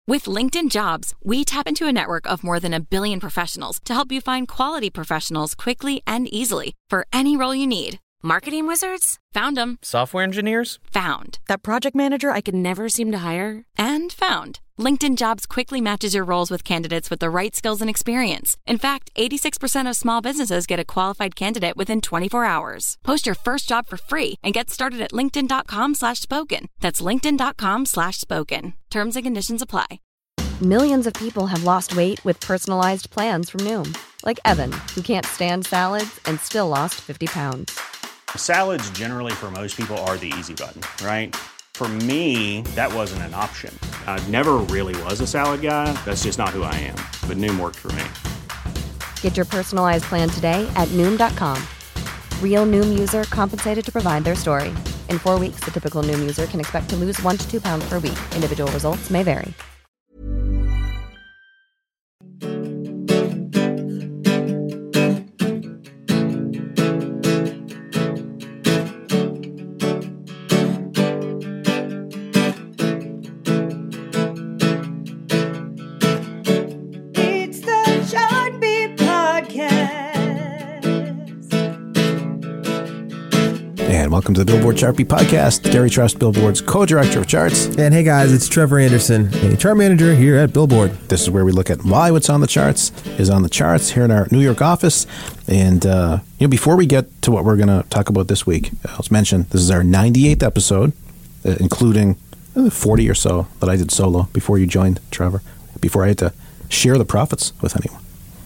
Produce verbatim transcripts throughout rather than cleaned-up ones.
With LinkedIn Jobs, we tap into a network of more than a billion professionals to help you find quality professionals quickly and easily for any role you need. Marketing wizards? Found them. Software engineers? Found. That project manager I could never seem to hire? And found. LinkedIn Jobs quickly matches your roles with candidates with the right skills and experience. In fact, eighty-six percent of small businesses get a qualified candidate within twenty-four hours. Post your first job for free and get started at linkedin.com slash spoken. That's linkedin.com slash spoken. Terms and conditions apply. Millions of people have lost weight with personalized plans from Noom. Like Evan, who can't stand salads and still lost fifty pounds. Salads generally for most people are the easy button, right? For me, that wasn't an option. I never really was a salad guy. That's just not who I am. But Noom worked for me. Get your personalized plan today at Noom dot com. Real Noom user compensated to provide their story. In four weeks, the typical Noom user can expect to lose one to two pounds per week. Individual results may vary. Welcome to the Billboard Chart Beat Podcast. Gary Trust, Billboard's co-director of charts. And hey guys, it's Trevor Anderson, a chart manager here at Billboard. This is where we look at why what's on the charts is on the charts here in our New York office. And uh, you know, before we get to what we're going to talk about this week, let's mention this is our ninety-eighth episode, uh, including forty or so that I did solo before you joined, Trevor, before I had to share the profits with anyone.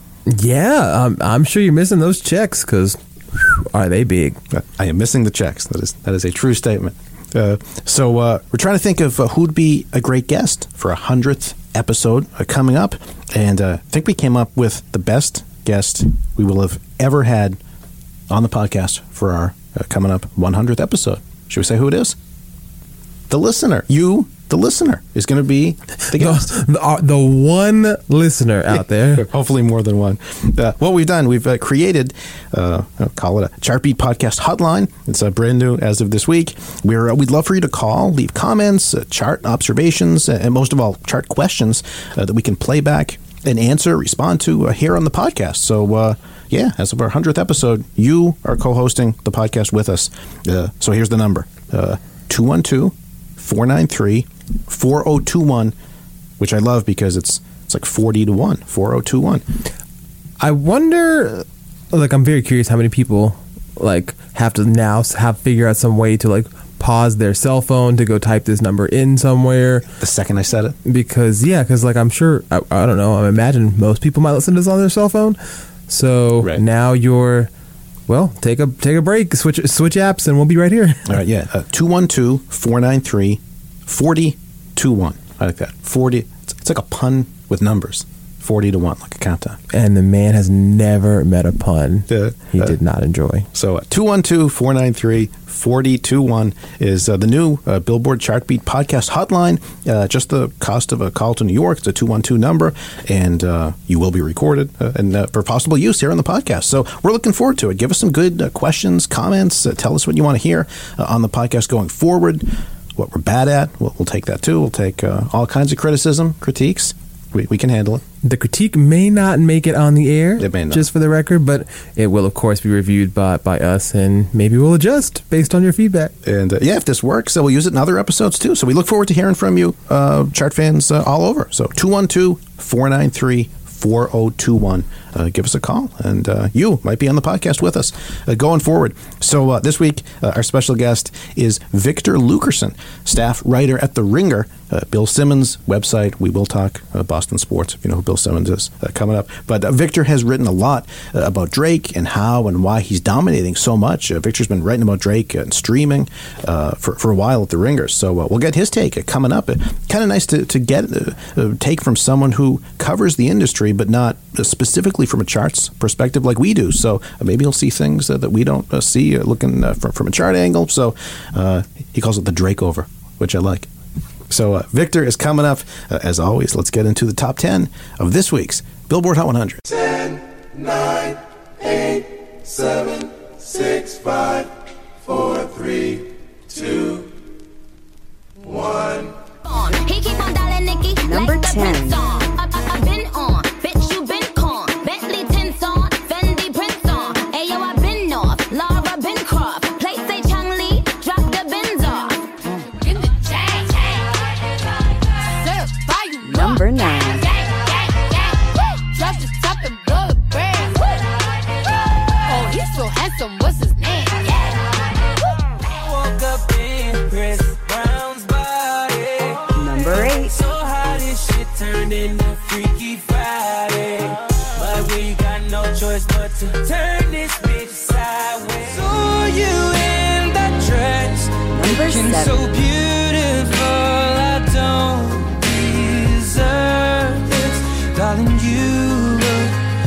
Yeah, um, I'm sure you're missing those checks because are they big? I am missing the checks. That is that is a true statement. Uh, so uh, we're trying to think of uh, who'd be a great guest for a hundredth episode uh, coming up, and uh, I think we came up with the best guest we will have ever had on the podcast for our uh, coming up one hundredth episode. Should we say who it is? The listener. You, the listener, is going to be the guest. The, the, the one listener out there. Hopefully more than one. Uh, what we've done, we've uh, created, uh, I'll call it a Chart Beat Podcast Hotline. It's uh, brand new as of this week. We're, uh, we'd love for you to call, leave comments, uh, chart observations, uh, and most of all, chart questions uh, that we can play back and answer, respond to uh, here on the podcast. So, uh, yeah, as of our hundredth episode, you are co-hosting the podcast with us. Uh, so here's the number, uh, two one two, four nine three, four oh two one, which I love because it's it's like forty to one, four oh two one. I wonder, like, I'm very curious how many people, like, have to now have figure out some way to, like, pause their cell phone to go type this number in somewhere. The second I said it. Because, yeah, because, like, I'm sure, I, I don't know, I imagine most people might listen to this on their cell phone. So right. Now you're, well, take a take a break, switch switch apps, and we'll be right here. All right, yeah. Uh, two one two, four nine three, four oh two one. I like that. forty. It's, it's like a pun with numbers. forty to one, like a countdown. And the man has never met a pun uh, he uh, did not enjoy. So uh, two one two, four nine three, four oh two one is uh, the new uh, Billboard Chart Beat Podcast Hotline. Uh, just the cost of a call to New York. It's a two one two number, and uh, you will be recorded uh, and uh, for possible use here on the podcast. So we're looking forward to it. Give us some good uh, questions, comments. Uh, tell us what you want to hear uh, on the podcast going forward. What we're bad at, we'll, we'll take that too. We'll take uh, all kinds of criticism, critiques. We, we can handle it. The critique may not make it on the air, it may not. Just for the record, but it will, of course, be reviewed by, by us, and maybe we'll adjust based on your feedback. And uh, yeah, if this works, uh, we'll use it in other episodes too. So we look forward to hearing from you, uh, chart fans uh, all over. So two one two, four nine three, four oh two one. Uh, give us a call, and uh, you might be on the podcast with us uh, going forward. So uh, this week, uh, our special guest is Victor Lukerson, staff writer at The Ringer, uh, Bill Simmons' website. We will talk uh, Boston sports, if you know who Bill Simmons is, uh, coming up. But uh, Victor has written a lot uh, about Drake and how and why he's dominating so much. Uh, Victor's been writing about Drake and streaming uh, for, for a while at The Ringer. So uh, we'll get his take uh, coming up. Uh, kind of nice to, to get a, a take from someone who covers the industry, but not uh, specifically from a charts perspective like we do. So uh, maybe he'll see things uh, that we don't uh, see uh, looking uh, from, from a chart angle. So uh, he calls it the Drake over, which I like. So uh, Victor is coming up. Uh, as always, let's get into the top ten of this week's Billboard Hot one hundred. ten, nine, eight, seven, six, five, four, three, two, one. He keep on dialing Nikki. Number ten. I've been on, bitch, you been con. Bentley tints on, Fendi prints on. Ayo, I been north, Laura been Croft. Place say Chang Lee, drop the Benz off. In the chain, Number nine. Drop the top and blow the brand. Oh, he's so handsome, what's his name? Woke up in Chris Brown's body. Number eight. So how this shit turned into Freaky Friday. But we got no choice but to turn this bitch sideways. Saw you in that dress, Number looking seven. so beautiful. I don't deserve this, darling. You look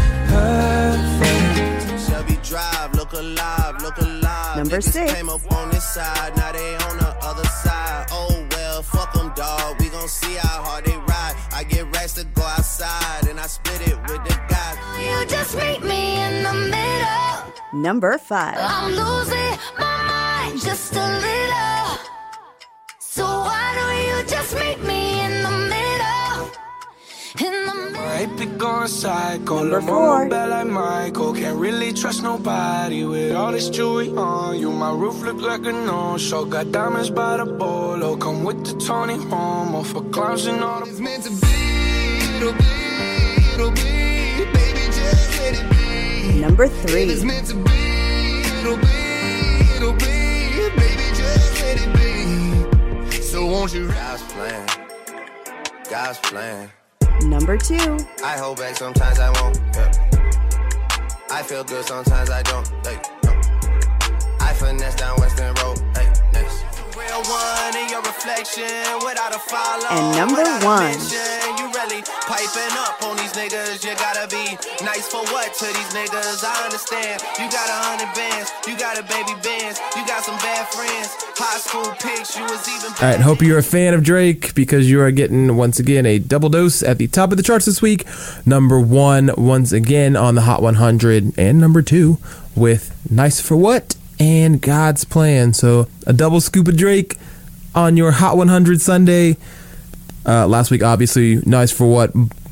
perfect. Shelby Drive, look alive, look alive. Number Niggas six. came up on this side, now they on the other side. Oh well, fuck them, dawg. We gon' see how hard they ride. I get racks to go outside, and I split it with the guy. You just meet me in the middle. Number five. I'm losing my mind just a little. So why don't you just meet me in the middle? In the middle. My pick on psycho, Number Lil' four. mama bad like Michael. Can't really trust nobody with all this jewelry on you. My roof look like a no-show. Got diamonds by the bolo. Come with the Tony Homo for clowns and all the. It's meant to be, it'll be, it'll be. Baby, just let it be. Number It's three. meant to be, it'll be, it'll be. Baby, just let it be. So won't you God's plan, God's plan. Number two. I hold back, sometimes I won't. Yeah. I feel good, sometimes I don't. Hey, no. I finesse down Western Road. Hey, next. Real one in your reflection, without a follow. And number without a one. mention. You really piping up on these niggas. You gotta be nice for what to these niggas? I understand. You got a hundred bands, you got a baby bands, you got some bad friends. High school pics, you was even. All right, hope you're a fan of Drake because you are getting, once again, a double dose at the top of the charts this week. Number one, once again, on the Hot one hundred, and number two with Nice for What and God's Plan. So a double scoop of Drake on your Hot one hundred Sunday. Uh, last week, obviously, Nice for What.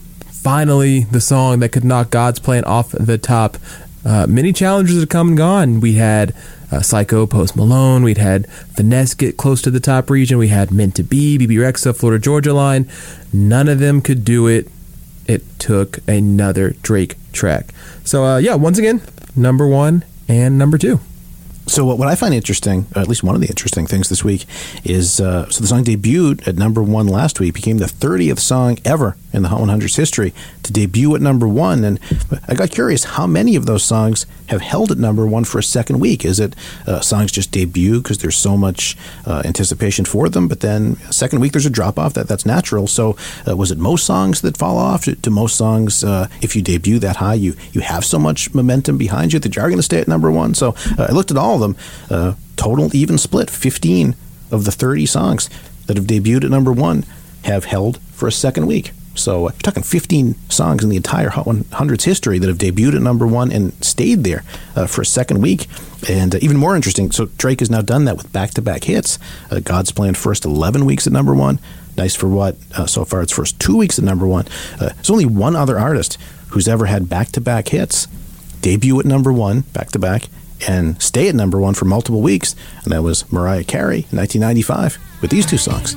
Finally, the song that could knock God's Plan off the top. Uh, many challengers have come and gone. We had uh, Psycho, Post Malone. We'd had Finesse get close to the top region. We had Meant to Be, B B Rexa, Florida Georgia Line. None of them could do it. It took another Drake track. So, uh, yeah, once again, number one and number two. So what, what I find interesting, or at least one of the interesting things this week, is uh, so the song debuted at number one last week, became the thirtieth song ever in the Hot one hundred's history to debut at number one. And I got curious, how many of those songs have held at number one for a second week? Is it uh, songs just debut because there's so much uh, anticipation for them, but then second week there's a drop-off? That, that's natural. So uh, was it most songs that fall off? Do most songs, uh, if you debut that high, you, you have so much momentum behind you that you are going to stay at number one? So uh, I looked at all of them. Uh, total even split. fifteen of the thirty songs that have debuted at number one have held for a second week. So uh, you're talking fifteen songs in the entire Hot one hundred's history that have debuted at number one and stayed there uh, for a second week. And uh, even more interesting, so Drake has now done that with back-to-back hits. Uh, God's Plan first eleven weeks at number one. Nice for What, uh, so far its first two weeks at number one. Uh, there's only one other artist who's ever had back-to-back hits, debut at number one, back-to-back, and stay at number one for multiple weeks, and that was Mariah Carey in nineteen ninety-five with these two songs.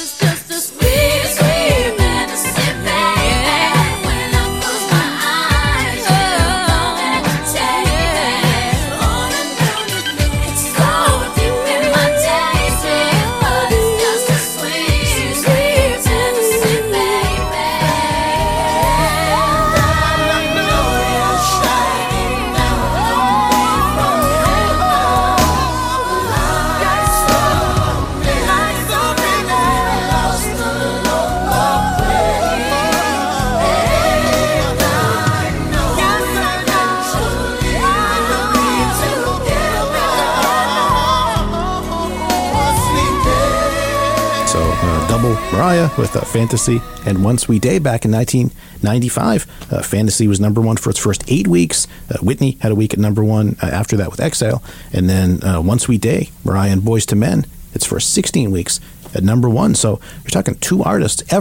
Mariah with uh, Fantasy and One Sweet Day back in nineteen ninety-five. Uh, Fantasy was number one for its first eight weeks. Uh, Whitney had a week at number one uh, after that with Exhale. And then uh, One Sweet Day, Mariah and Boyz two Men, its first sixteen weeks at number one. So you're talking two artists ever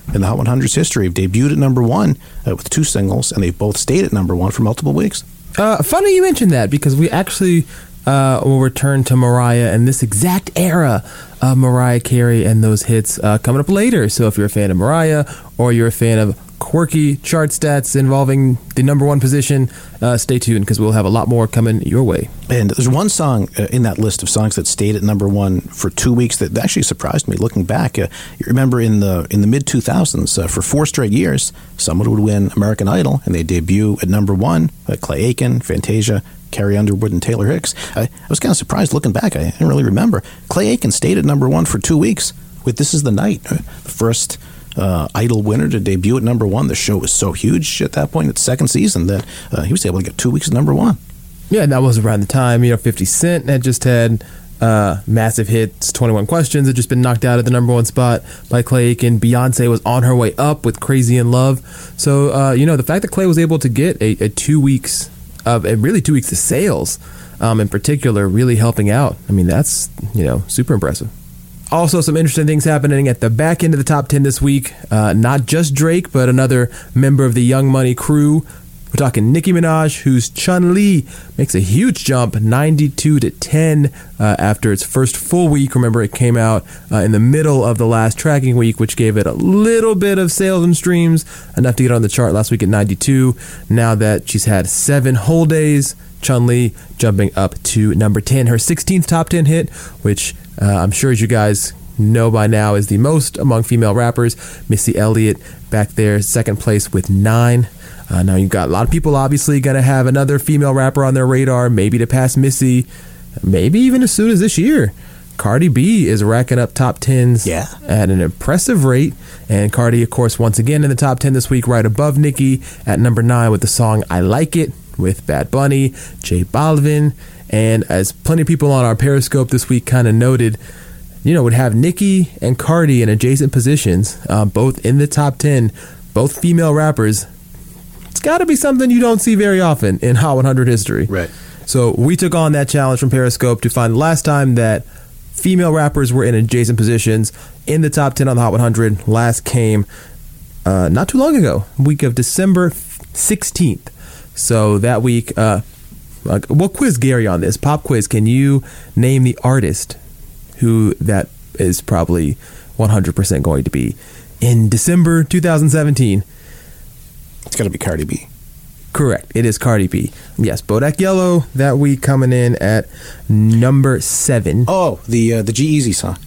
in the Hot one hundred's history have debuted at number one uh, with two singles, and they've both stayed at number one for multiple weeks. Uh, funny you mentioned that, because we actually uh, will return to Mariah and this exact era of Mariah Carey and those hits uh, coming up later. So if you're a fan of Mariah, or you're a fan of quirky chart stats involving the number one position, uh, stay tuned, because we'll have a lot more coming your way. And there's one song uh, in that list of songs that stayed at number one for two weeks that actually surprised me. Looking back, uh, you remember in the in the mid two thousands, uh, for four straight years, someone would win American Idol, and they debut at number one. Uh, Clay Aiken, Fantasia, Carrie Underwood, and Taylor Hicks. I, I was kind of surprised looking back. I didn't really remember. Clay Aiken stayed at number one for two weeks with "This Is the Night," uh, the first Uh, Idol winner to debut at number one. The show was so huge at that point, its second season, that uh, he was able to get two weeks at number one. Yeah, and that was around the time, you know, fifty Cent had just had uh, massive hits. twenty-one Questions had just been knocked out at the number one spot by Clay Aiken. Beyonce was on her way up with Crazy in Love. So, uh, you know, the fact that Clay was able to get a, a two weeks of, and really two weeks of sales um, in particular, really helping out. I mean, that's, you know, super impressive. Also, some interesting things happening at the back end of the top ten this week. Uh, not just Drake, but another member of the Young Money crew. We're talking Nicki Minaj, whose Chun-Li makes a huge jump, ninety-two to ten, uh, after its first full week. Remember, it came out uh, in the middle of the last tracking week, which gave it a little bit of sales and streams, enough to get on the chart last week at ninety-two. Now that she's had seven whole days, Chun-Li jumping up to number ten, her sixteenth top ten hit, which uh, I'm sure as you guys know by now is the most among female rappers. Missy Elliott back there, second place with nine. Uh, now you've got a lot of people obviously going to have another female rapper on their radar, maybe to pass Missy, maybe even as soon as this year. Cardi B is racking up top tens yeah. at an impressive rate. And Cardi, of course, once again in the top ten this week, right above Nicki at number nine with the song I Like It with Bad Bunny, J Balvin. And as plenty of people on our Periscope this week kind of noted, you know, would have Nicki and Cardi in adjacent positions, uh, both in the top ten, both female rappers. It's got to be something you don't see very often in Hot one hundred history. Right. So we took on that challenge from Periscope to find the last time that female rappers were in adjacent positions in the top ten on the Hot one hundred. Last came uh, not too long ago, week of December sixteenth. So that week, uh, we'll quiz Gary on this. Pop quiz, can you name the artist who that is probably one hundred percent going to be in December twenty seventeen? It's got to be Cardi B. Correct. It is Cardi B. Yes, Bodak Yellow that week coming in at number seven. Oh, the uh, the G-Eazy song.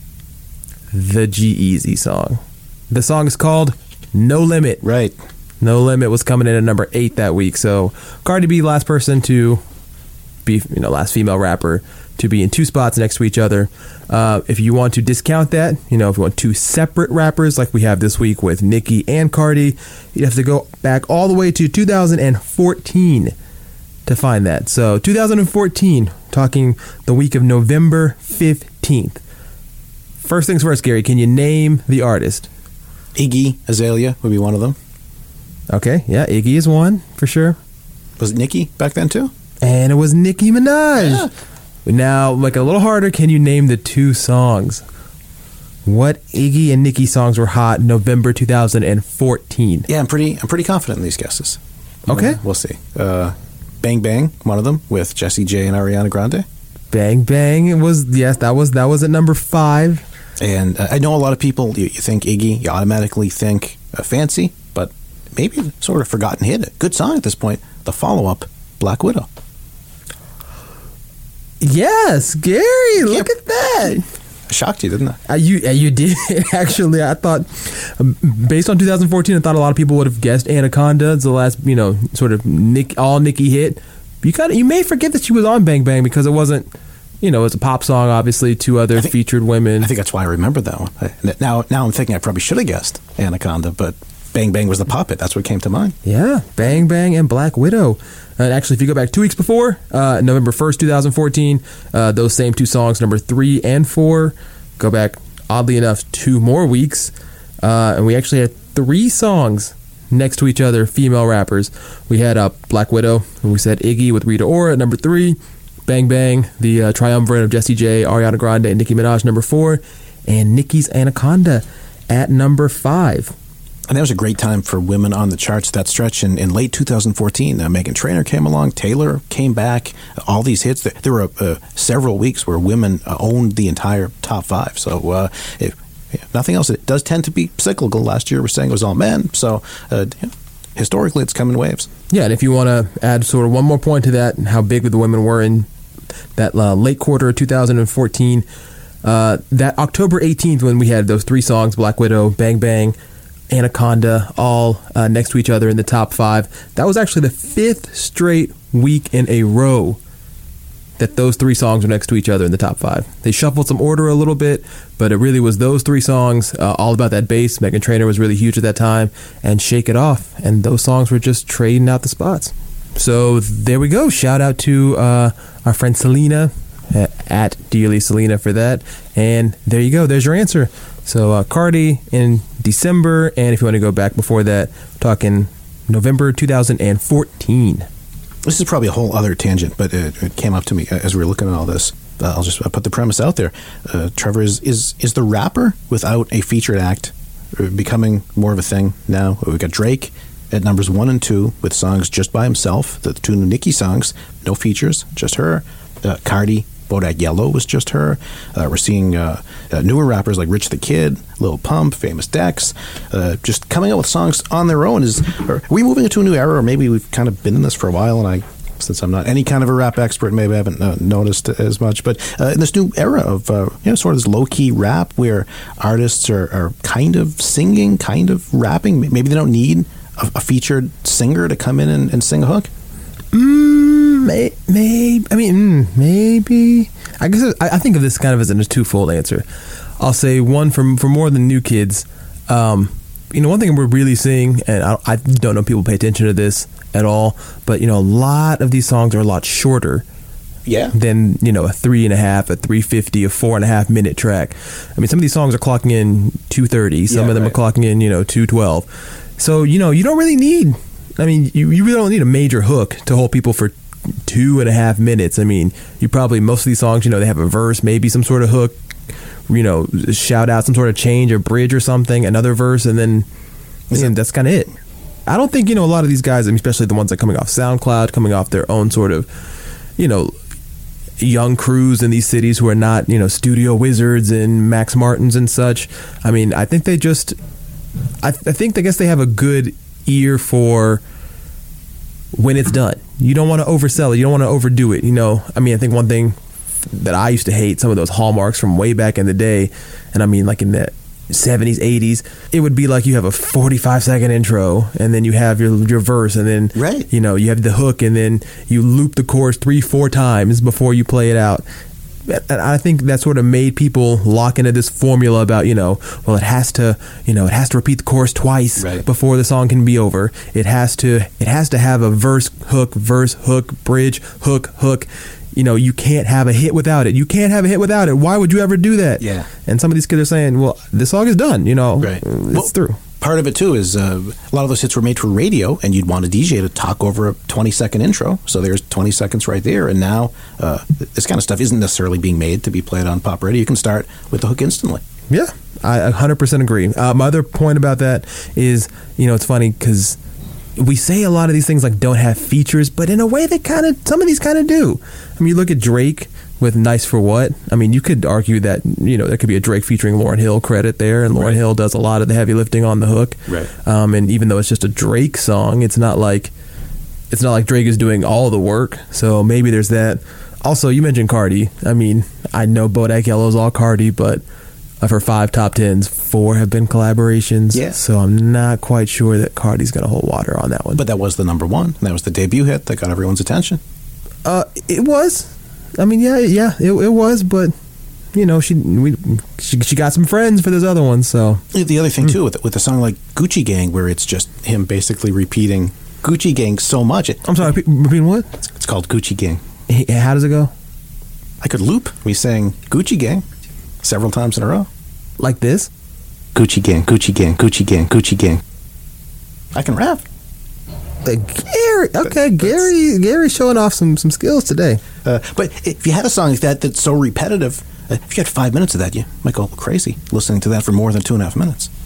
The G-Eazy song. The song is called No Limit. Right. No Limit was coming in at number eight that week. So Cardi B, last person to be, you know, last female rapper to be in two spots next to each other. Uh, if you want to discount that, you know, if you want two separate rappers like we have this week with Nicki and Cardi, you'd have to go back all the way to two thousand fourteen to find that. So two thousand fourteen, talking the week of November fifteenth. First things first, Gary, can you name the artist? Iggy Azalea would be one of them. Okay, yeah, Iggy is one for sure. Was it Nicki back then too? And it was Nicki Minaj. Yeah. Now, like a little harder, can you name the two songs? What Iggy and Nicki songs were hot November two thousand fourteen? Yeah, I'm pretty I'm pretty confident in these guesses. Okay. Uh, we'll see. Uh, Bang Bang, one of them, with Jessie J and Ariana Grande. Bang Bang, it was, yes, that was that was at number five. And uh, I know a lot of people, you, you think Iggy, you automatically think uh, Fancy, but maybe sort of forgotten hit. A good song at this point. The follow-up, Black Widow. Yes, Gary, look at that. I shocked you, didn't I? Uh, you uh, you did, actually. I thought, um, based on two thousand fourteen, I thought a lot of people would have guessed Anaconda. It's the last, you know, sort of Nick, all Nicki hit. You kind of, you may forget that she was on Bang Bang because it wasn't, you know, it's a pop song, obviously, two other think, featured women. I think that's why I remember that one. I, now, now I'm thinking I probably should have guessed Anaconda, but Bang Bang was the pop hit. That's what came to mind. Yeah, Bang Bang and Black Widow. And actually, if you go back two weeks before, uh, November first, twenty fourteen, uh, those same two songs, number three and four, go back, oddly enough, two more weeks. Uh, and we actually had three songs next to each other, female rappers. We had uh, Black Widow, and we said Iggy with Rita Ora at number three, Bang Bang, the uh, triumvirate of Jessie J, Ariana Grande, and Nicki Minaj, number four, and Nicki's Anaconda at number five. And that was a great time for women on the charts, that stretch. In, in late two thousand fourteen, uh, Meghan Trainor came along, Taylor came back, uh, all these hits. There, there were uh, several weeks where women uh, owned the entire top five. So uh, if, if nothing else, it does tend to be cyclical. Last year, we're saying it was all men. So uh, yeah, historically, it's come in waves. Yeah, and if you want to add sort of one more point to that, and how big the women were in that uh, late quarter of two thousand fourteen, uh, that October eighteenth when we had those three songs, Black Widow, Bang Bang, Anaconda, all uh, next to each other in the top five. That was actually the fifth straight week in a row that those three songs were next to each other in the top five. They shuffled some order a little bit, but it really was those three songs, uh, all about that bass. Meghan Trainor was really huge at that time, and Shake It Off. And those songs were just trading out the spots. So there we go. Shout out to uh, our friend Selena, uh, at Dearly Selena, for that. And there you go. There's your answer. So uh, Cardi in December, and if you want to go back before that, talking November two thousand fourteen. This is probably a whole other tangent, but it, it came up to me as we were looking at all this. Uh, I'll just I'll put the premise out there. Uh, Trevor, is, is is the rapper without a featured act becoming more of a thing now? We've got Drake at numbers one and two with songs just by himself. The two new Nicki songs, no features, just her. Uh, Cardi, Bodak Yellow was just her. Uh, we're seeing uh, uh, newer rappers like Rich the Kid, Lil Pump, Famous Dex, uh, just coming out with songs on their own. Is are we moving into a new era, or maybe we've kind of been in this for a while, and I, since I'm not any kind of a rap expert, maybe I haven't uh, noticed as much, but uh, in this new era of uh, you know, sort of this low-key rap where artists are, are kind of singing, kind of rapping, maybe they don't need a, a featured singer to come in and, and sing a hook? Mm, may, may, I mean, mm, maybe. I guess I, I think of this kind of as a twofold answer. I'll say one for for more than new kids. Um, you know, one thing we're really seeing, and I, I don't know if people pay attention to this at all, but you know, a lot of these songs are a lot shorter. Yeah. Than, you know, a three and a half, a three fifty, a four and a half minute track. I mean, some of these songs are clocking in two thirty. Some yeah, of them right. are clocking in, you know, two twelve. So, you know, you don't really need. I mean, you, you really don't need a major hook to hold people for two and a half minutes. I mean, you probably, most of these songs, you know, they have a verse, maybe some sort of hook, you know, shout out, some sort of change or bridge or something, another verse, and then I mean, that's kind of it. I don't think, you know, a lot of these guys, I mean, especially the ones that are coming off SoundCloud, coming off their own sort of, you know, young crews in these cities who are not, you know, studio wizards and Max Martins and such. I mean, I think they just, I, I think, I guess they have a good ear for when it's done. You don't want to oversell it. You don't want to overdo it. You know, I mean, I think one thing that I used to hate, some of those hallmarks from way back in the day, and I mean, like in the seventies, eighties, it would be like you have a forty-five second intro, and then you have your your verse, and then right. you know, you have the hook, and then you loop the chorus three, four times before you play it out. And I think that sort of made people lock into this formula about, you know, well, it has to, you know, it has to repeat the chorus twice right. before the song can be over. It has to, it has to have a verse, hook, verse, hook, bridge, hook, hook. You know, you can't have a hit without it. You can't have a hit without it. Why would you ever do that? Yeah. And some of these kids are saying, well, this song is done, you know, right. it's well, through. Part of it, too, is uh, a lot of those hits were made for radio, and you'd want a D J to talk over a twenty-second intro. So there's twenty seconds right there. And now uh, this kind of stuff isn't necessarily being made to be played on pop radio. You can start with the hook instantly. Yeah, I one hundred percent agree. Uh, my other point about that is, you know, it's funny because we say a lot of these things like don't have features, but in a way they kind of, some of these kind of do. I mean, you look at Drake with Nice for What. I mean, you could argue that, you know, there could be a Drake featuring Lauryn Hill credit there, and Lauryn right. Hill does a lot of the heavy lifting on the hook. Right. Um, and even though it's just a Drake song, it's not like it's not like Drake is doing all the work. So maybe there's that. Also, you mentioned Cardi. I mean, I know Bodak Yellow's all Cardi, but of her five top tens, four have been collaborations. Yeah. So I'm not quite sure that Cardi's going to hold water on that one. But that was the number one. That was the debut hit that got everyone's attention. Uh, it was. I mean, yeah, yeah, it, it was. But you know, she we she, she got some friends for those other ones. So the other thing mm. too, with with a song like Gucci Gang, where it's just him basically repeating Gucci Gang so much. It, I'm sorry, repeating what? It's, it's called Gucci Gang. How does it go? I could loop. We sang Gucci Gang several times in a row. Like this? Gucci Gang, Gucci Gang, Gucci Gang, Gucci Gang. I can rap. Uh, Gary, okay, that, Gary, Gary's showing off some, some skills today. Uh, but if you had a song like that that's so repetitive, uh, if you had five minutes of that, you might go crazy listening to that for more than two and a half minutes.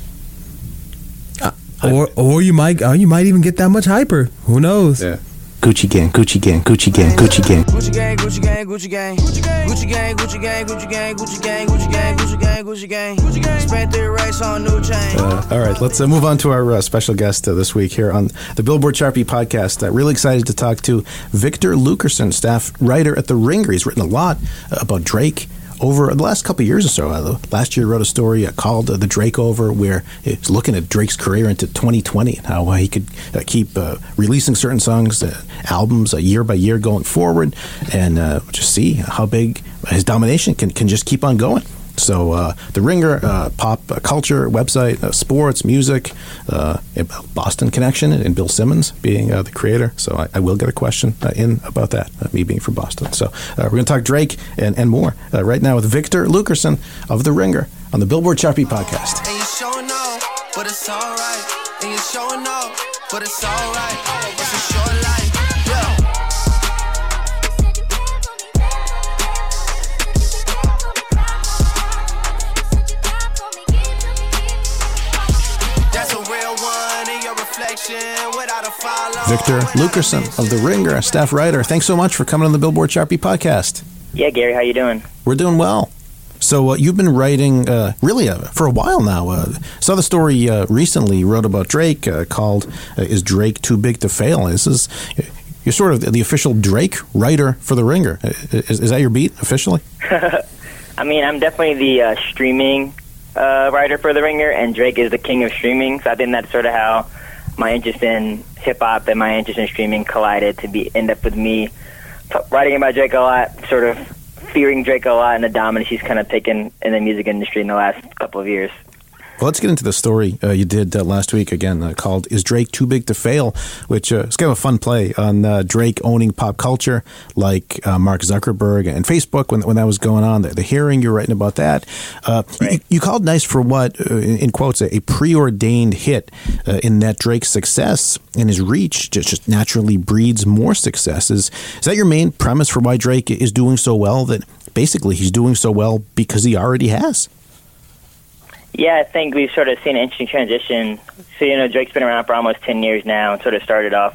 Or or you might or you might even get that much hyper. Who knows? Yeah. Gucci gang, Gucci gang, Gucci gang, Gucci gang. Gucci gang, Gucci gang, Gucci gang, Gucci gang, Gucci gang, Gucci gang, Gucci gang, Gucci gang, Gucci gang, Gucci gang, Gucci gang, Gucci gang. Spent three racks on new chain. Uh, all right, let's uh, move on to our uh, special guest uh, this week here on the Billboard Chart Beat podcast. Uh, really excited to talk to Victor Lukerson, staff writer at The Ringer. He's written a lot uh, about Drake over the last couple of years or so. Uh, last year, he wrote a story uh, called uh, The Drake Over, where it's looking at Drake's career into twenty twenty and how uh, he could uh, keep uh, releasing certain songs, uh, albums, uh, year by year going forward, and uh, just see how big his domination can, can just keep on going. So uh, The Ringer, uh, pop uh, culture website, uh, sports, music, uh, Boston connection, and Bill Simmons being uh, the creator. So I, I will get a question uh, in about that, uh, me being from Boston. So uh, we're going to talk Drake and, and more uh, right now with Victor Lukerson of The Ringer on the Billboard Chart Beat podcast. And you showing off, but it's alright. And you showing off, but it's alright. It's a short life, yeah. That's a real one in your reflection without a follow. Victor Lukerson of The Ringer, staff writer. Thanks so much for coming on the Billboard Chart Beat podcast. Yeah, Gary, how you doing? We're doing well. So uh, you've been writing uh, really uh, for a while now. Uh, saw the story uh, recently. You wrote about Drake uh, called uh, "Is Drake Too Big to Fail?" This is you're sort of the official Drake writer for The Ringer. Is, is that your beat officially? I mean, I'm definitely the uh, streaming uh, writer for The Ringer, and Drake is the king of streaming. So I think that's sort of how my interest in hip hop and my interest in streaming collided to be end up with me t- writing about Drake a lot, sort of fearing Drake a lot and the dominance he's kind of taken in the music industry in the last couple of years. Well, let's get into the story uh, you did uh, last week again uh, called "Is Drake Too Big to Fail?" which uh, is kind of a fun play on uh, Drake owning pop culture like uh, Mark Zuckerberg and Facebook when when that was going on. The, the hearing, you're writing about that. Uh, right. you, you called Nice for What, uh, in, in quotes, a, a preordained hit uh, in that Drake's success and his reach just, just naturally breeds more successes. Is that your main premise for why Drake is doing so well, that basically he's doing so well because he already has? Yeah, I think we've sort of seen an interesting transition. So, you know, Drake's been around for almost ten years now and sort of started off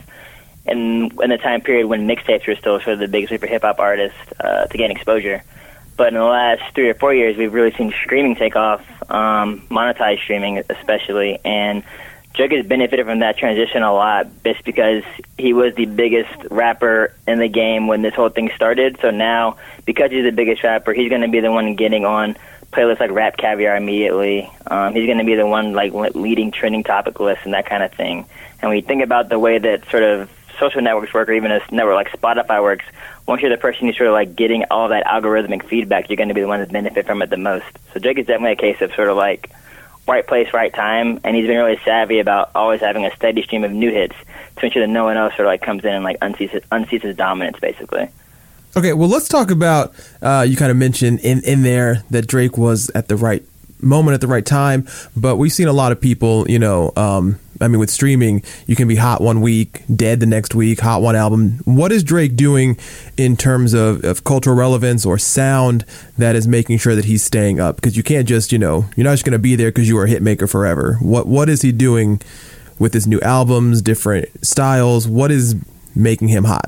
in, in the time period when mixtapes were still sort of the biggest way for hip-hop artists uh, to gain exposure. But in the last three or four years, we've really seen streaming take off, um, monetized streaming especially, and Drake has benefited from that transition a lot just because he was the biggest rapper in the game when this whole thing started. So now, because he's the biggest rapper, he's going to be the one getting on playlists like Rap Caviar immediately. Um, he's going to be the one like leading trending topic lists and that kind of thing. And when you think about the way that sort of social networks work, or even a network like Spotify works, once you're the person who's sort of like getting all that algorithmic feedback, you're going to be the one that benefit from it the most. So Drake is definitely a case of sort of like right place, right time, and he's been really savvy about always having a steady stream of new hits to ensure that no one else sort of like comes in and like unseats, unseats his dominance, basically. Okay, well, let's talk about, uh, you kind of mentioned in, in there that Drake was at the right moment at the right time, but we've seen a lot of people, you know, um, I mean, with streaming, you can be hot one week, dead the next week, hot one album. What is Drake doing in terms of, of cultural relevance or sound that is making sure that he's staying up? Because you can't just, you know, you're not just going to be there because you are a hit maker forever. What What is he doing with his new albums, different styles? What is making him hot?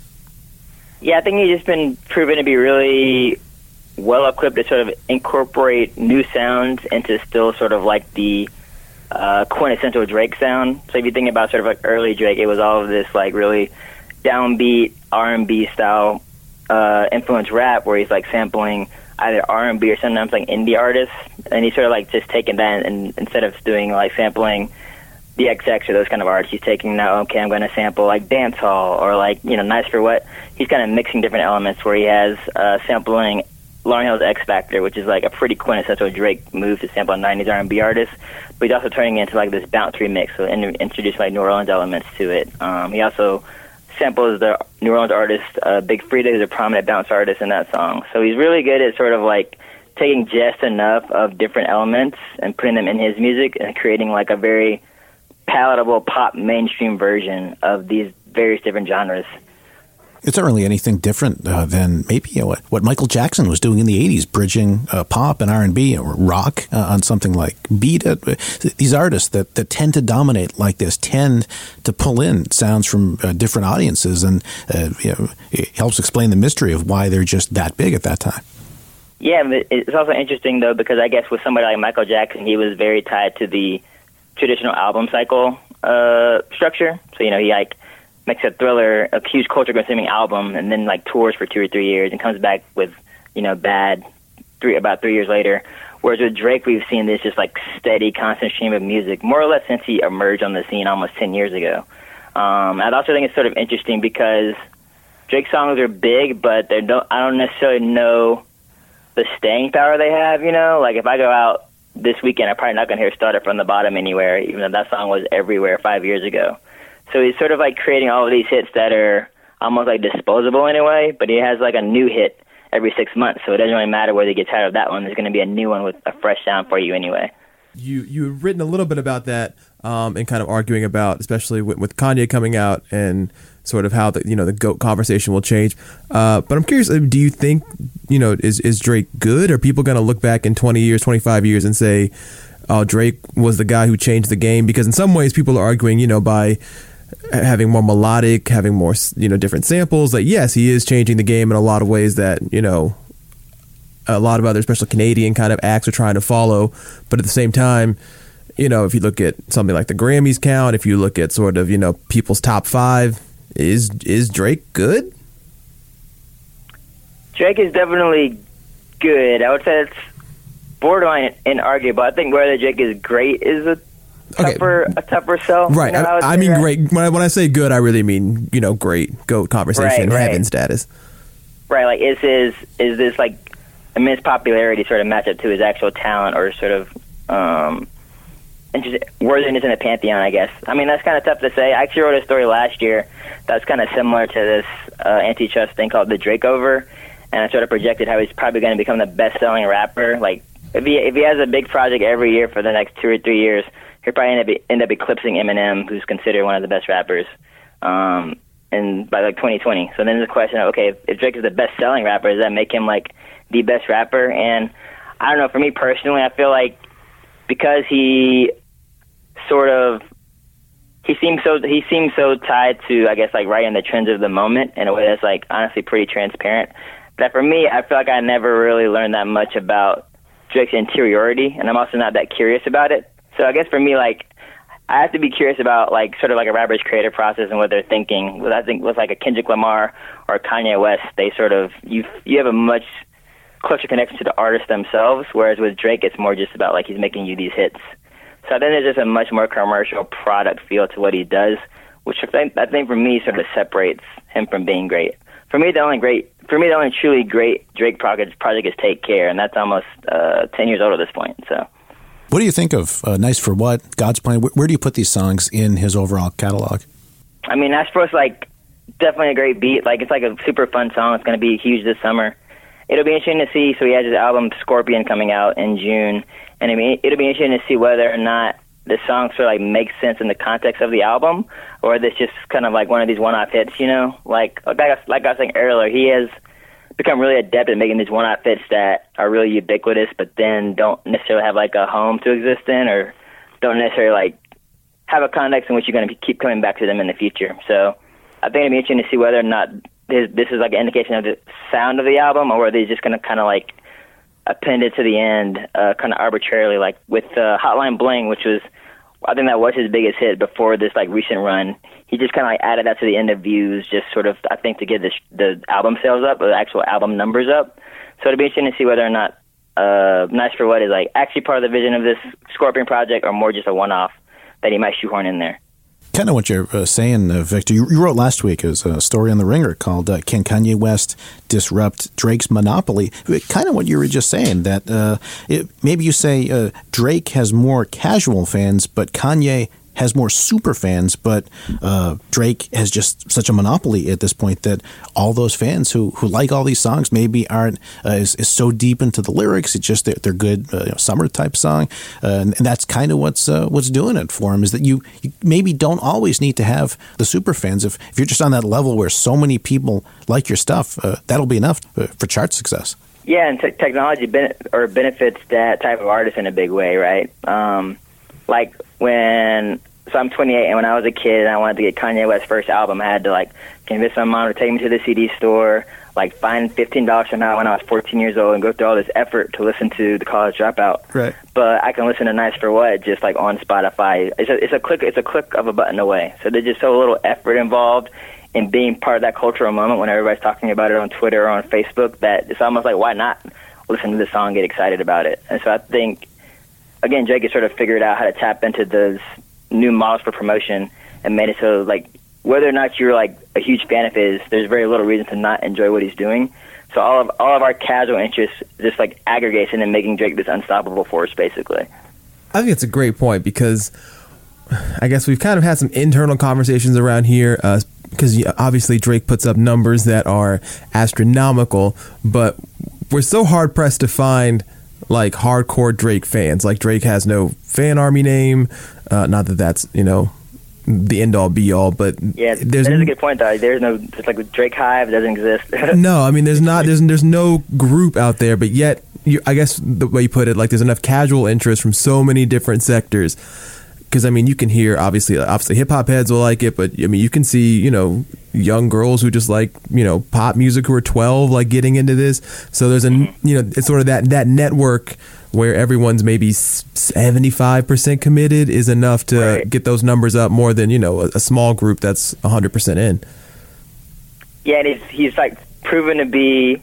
Yeah, I think he's just been proven to be really well equipped to sort of incorporate new sounds into still sort of like the uh, quintessential Drake sound. So if you think about sort of like early Drake, it was all of this like really downbeat R and B style uh, influence rap where he's like sampling either R and B or sometimes like indie artists, and he's sort of like just taking that and instead of doing like sampling the X X or those kind of artists, he's taking now, okay, I'm going to sample like dancehall or like, you know, Nice for What. He's kind of mixing different elements where he has uh, sampling Lauryn Hill's X Factor, which is like a pretty quintessential Drake move to sample a nineties R and B artist, but he's also turning it into like this bounce remix, so in, introducing like New Orleans elements to it. Um, he also samples the New Orleans artist uh, Big Freedia, who's a prominent bounce artist in that song. So he's really good at sort of like taking just enough of different elements and putting them in his music and creating like a very palatable pop mainstream version of these various different genres. It's not really anything different uh, than maybe you know, what, what Michael Jackson was doing in the eighties, bridging uh, pop and R and B or rock uh, on something like Beat It. These artists that, that tend to dominate like this tend to pull in sounds from uh, different audiences, and uh, you know, it helps explain the mystery of why they're just that big at that time. Yeah, but it's also interesting, though, because I guess with somebody like Michael Jackson, he was very tied to the traditional album cycle uh, structure. So, you know, he, like, makes a Thriller, a huge culture-consuming album, and then, like, tours for two or three years and comes back with, you know, Bad three about three years later. Whereas with Drake, we've seen this just, like, steady, constant stream of music, more or less since he emerged on the scene almost ten years ago. Um, I also think it's sort of interesting because Drake's songs are big, but they don't. I don't necessarily know the staying power they have, you know? Like, if I go out this weekend, I'm probably not going to hear Started From the Bottom anywhere, even though that song was everywhere five years ago. So he's sort of, like, creating all of these hits that are almost, like, disposable in a way, but he has, like, a new hit every six months, so it doesn't really matter whether you get tired of that one. There's going to be a new one with a fresh sound for you anyway. You you've written a little bit about that um, and kind of arguing about, especially with, with Kanye coming out and sort of how the you know the GOAT conversation will change. Uh, but I'm curious, do you think you know is is Drake good? Are people going to look back in twenty years, twenty-five years, and say, "Oh, Drake was the guy who changed the game"? Because in some ways, people are arguing, you know, by having more melodic, having more you know different samples. Like, yes, he is changing the game in a lot of ways that you know a lot of other, especially Canadian kind of acts, are trying to follow. But at the same time, you know, if you look at something like the Grammys count, if you look at sort of you know people's top five. Is is Drake good? Drake is definitely good. I would say it's borderline inarguable. I think whether Drake is great is a tougher okay. a tougher sell. Right. You know, I, I, I mean that. great. When I, when I say good, I really mean you know great GOAT conversation, right, right. heaven status. Right. Like is his is this like immense popularity sort of match up to his actual talent or sort of um, worthiness in the pantheon? I guess. I mean that's kind of tough to say. I actually wrote a story last year that's kind of similar to this uh, antitrust thing called the Drake Over, and I sort of projected how he's probably going to become the best-selling rapper. Like, if he if he has a big project every year for the next two or three years, he'll probably end up, end up eclipsing Eminem, who's considered one of the best rappers, um, and by like twenty twenty. So then there's the question of, okay, if, if Drake is the best-selling rapper, does that make him like the best rapper? And I don't know. For me personally, I feel like because he sort of He seems so he seems so tied to, I guess, like writing the trends of the moment in a way that's like honestly pretty transparent. That for me, I feel like I never really learned that much about Drake's interiority, and I'm also not that curious about it. So I guess for me, like, I have to be curious about like sort of like a rapper's creative process and what they're thinking. With I think with like a Kendrick Lamar or a Kanye West, they sort of you you have a much closer connection to the artist themselves, whereas with Drake, it's more just about like he's making you these hits. So I think there's just a much more commercial product feel to what he does, which I think, I think for me sort of separates him from being great. For me, the only great, for me, the only truly great Drake project, project is Take Care, and that's almost uh, ten years old at this point. So, what do you think of uh, Nice for What, God's Plan? Where, where do you put these songs in his overall catalog? I mean, Nice for What's like definitely a great beat. Like it's like a super fun song. It's going to be huge this summer. It'll be interesting to see. So he has his album Scorpion coming out in June. And I mean, it'll be interesting to see whether or not the song sort of like makes sense in the context of the album, or whether it's just kind of like one of these one-off hits, you know? Like like I, like I was saying earlier, he has become really adept at making these one-off hits that are really ubiquitous, but then don't necessarily have like a home to exist in, or don't necessarily like have a context in which you're going to keep coming back to them in the future. So I think it'll be interesting to see whether or not this, this is like an indication of the sound of the album, or whether he's just going to kind of like appended to the end, uh, kind of arbitrarily, like with uh, Hotline Bling, which was, I think that was his biggest hit before this like recent run. He just kind of like added that to the end of views, just sort of, I think, to get the, the album sales up, or the actual album numbers up. So it'll be interesting to see whether or not uh, Nice for What is like actually part of the vision of this Scorpion project, or more just a one-off that he might shoehorn in there. Kind of what you're uh, saying, uh, Victor. You, you wrote last week as a story on The Ringer called uh, "Can Kanye West Disrupt Drake's Monopoly?" Kind of what you were just saying, that uh, it, maybe you say uh, Drake has more casual fans, but Kanye has more super fans, but uh, Drake has just such a monopoly at this point that all those fans who, who like all these songs maybe aren't uh, is, is so deep into the lyrics. It's just they're, they're good uh, you know, summer type song, uh, and, and that's kind of what's uh, what's doing it for him. Is that you, you maybe don't always need to have the super fans. If if you're just on that level where so many people like your stuff, uh, that'll be enough for chart success. Yeah, and te- technology ben- or benefits that type of artist in a big way, right? Um, like when, so I'm twenty-eight, and when I was a kid and I wanted to get Kanye West's first album, I had to like convince my mom to take me to the C D store, like find fifteen dollars from now when I was fourteen years old and go through all this effort to listen to the College Dropout. Right. But I can listen to Nice for What just like on Spotify. It's a, it's a click, it's a click of a button away. So there's just so little effort involved in being part of that cultural moment when everybody's talking about it on Twitter or on Facebook, that it's almost like, why not listen to the song and get excited about it? And so I think, again, Drake has sort of figured out how to tap into those new models for promotion and made it so, like, whether or not you're, like, a huge fan of his, there's very little reason to not enjoy what he's doing. So all of all of our casual interests just, like, aggregates into making Drake this unstoppable force, basically. I think it's a great point because I guess we've kind of had some internal conversations around here, uh, because obviously Drake puts up numbers that are astronomical, but we're so hard pressed to find like hardcore Drake fans. Like Drake has no fan army name. Uh, not that that's, you know, the end all be all, but yeah, there's that is a good point though. There's no, it's like with Drake Hive doesn't exist. No, I mean there's not there's there's no group out there, but yet you, I guess the way you put it, like there's enough casual interest from so many different sectors. Because, I mean, you can hear, obviously, obviously hip-hop heads will like it, but, I mean, you can see, you know, young girls who just like, you know, pop music who are twelve, like, getting into this. So there's a, you know, it's sort of that, that network where everyone's maybe seventy-five percent committed is enough to right. get those numbers up more than, you know, a, a small group that's one hundred percent in. Yeah, and he's, he's, like, proven to be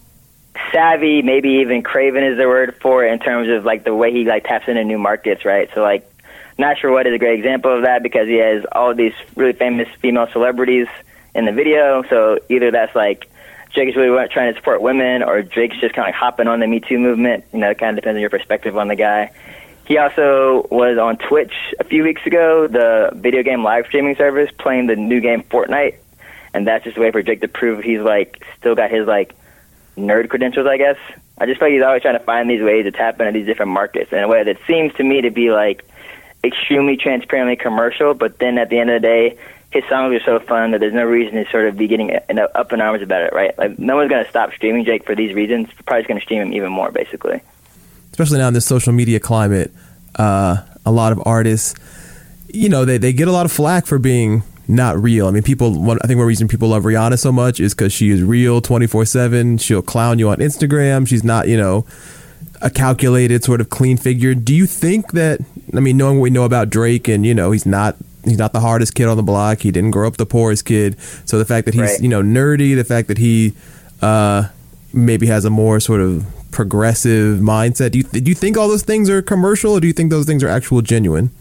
savvy, maybe even craven is the word for it in terms of, like, the way he, like, taps into new markets, right? So, like, Not Sure What is a great example of that because he has all of these really famous female celebrities in the video. So either that's like Drake is really trying to support women or Drake's just kind of like hopping on the Me Too movement. You know, it kind of depends on your perspective on the guy. He also was on Twitch a few weeks ago, the video game live streaming service, playing the new game Fortnite. And that's just a way for Drake to prove he's like still got his like nerd credentials, I guess. I just feel like he's always trying to find these ways to tap into these different markets in a way that seems to me to be like extremely transparently commercial, but then at the end of the day, his songs are so fun that there's no reason to sort of be getting up in arms about it, right? Like, no one's going to stop streaming Drake for these reasons. They're probably going to stream him even more, basically. Especially now in this social media climate, uh, a lot of artists, you know, they, they get a lot of flack for being not real. I mean, people, one, I think one reason people love Rihanna so much is because she is real twenty-four seven. She'll clown you on Instagram. She's not, you know, a calculated sort of clean figure. Do you think that, I mean, knowing what we know about Drake and, you know, he's not he's not the hardest kid on the block. He didn't grow up the poorest kid. So the fact that he's, right. you know, nerdy, the fact that he uh, maybe has a more sort of progressive mindset. Do you, do you think all those things are commercial or do you think those things are actual genuine?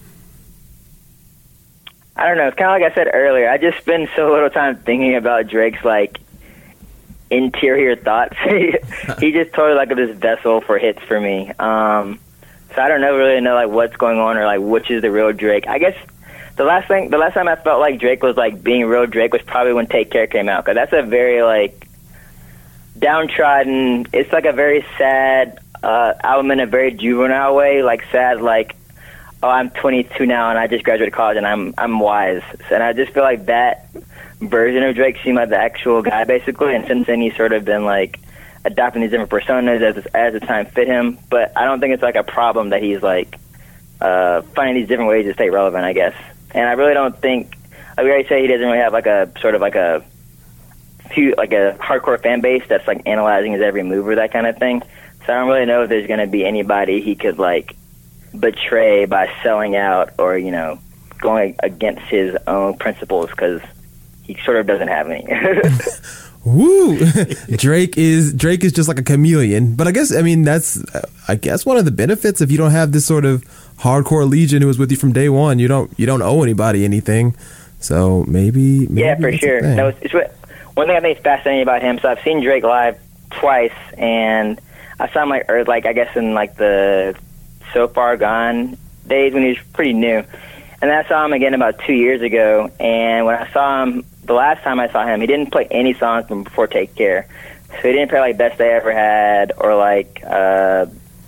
I don't know. It's kind of like I said earlier. I just spend so little time thinking about Drake's, like, interior thoughts. He just totally like this vessel for hits for me. Um, so I don't know really know like what's going on or like which is the real Drake. I guess the last thing, the last time I felt like Drake was like being real Drake was probably when Take Care came out, because that's a very like downtrodden. It's like a very sad uh, album in a very juvenile way, like sad like, oh, I'm twenty-two now and I just graduated college and I'm I'm wise. And I just feel like that version of Drake seemed like the actual guy, basically. And since then, he's sort of been like adopting these different personas as as the time fit him. But I don't think it's like a problem that he's like uh, finding these different ways to stay relevant, I guess. And I really don't think, like we already say, he doesn't really have like a sort of like a few like a hardcore fan base that's like analyzing his every move or that kind of thing. So I don't really know if there's going to be anybody he could like betray by selling out or, you know, going against his own principles, because he sort of doesn't have any. Woo! Drake is Drake is just like a chameleon. But I guess, I mean, that's, I guess one of the benefits if you don't have this sort of hardcore legion who was with you from day one. You don't you don't owe anybody anything. So maybe, maybe yeah, for sure. No, it's, it's what, one thing I think is fascinating about him. So I've seen Drake live twice, and I saw him like, or like I guess in like the So Far Gone days when he was pretty new. And I saw him again about two years ago. And when I saw him, the last time I saw him, he didn't play any songs from before Take Care. So he didn't play like Best Day Ever Had or like uh,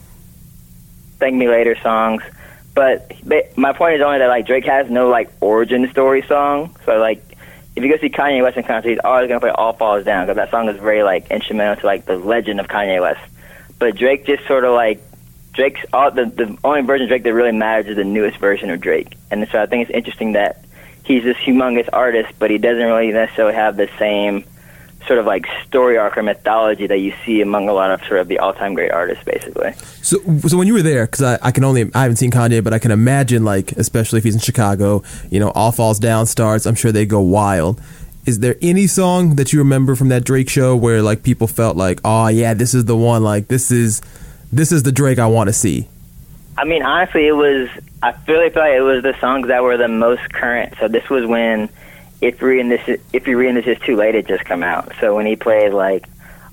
Thank Me Later songs. But my point is only that like Drake has no like origin story song. So like if you go see Kanye West in concert, he's always gonna play All Falls Down because that song is very like instrumental to like the legend of Kanye West. But Drake just sort of like Drake's all the the only version of Drake that really matters is the newest version of Drake. And so I think it's interesting that he's this humongous artist, but he doesn't really necessarily have the same sort of like story arc or mythology that you see among a lot of sort of the all-time great artists, basically. So, so when you were there, because I, I can only, I haven't seen Kanye, but I can imagine, like, especially if he's in Chicago, you know, All Falls Down starts, I'm sure they go wild. Is there any song that you remember from that Drake show where, like, people felt like, oh, yeah, this is the one, like, this is, this is the Drake I want to see? I mean, honestly, it was, I really feel like it was the songs that were the most current. So this was when If You're Reading This, If You're Reading This Is Too Late, it just come out. So when he played like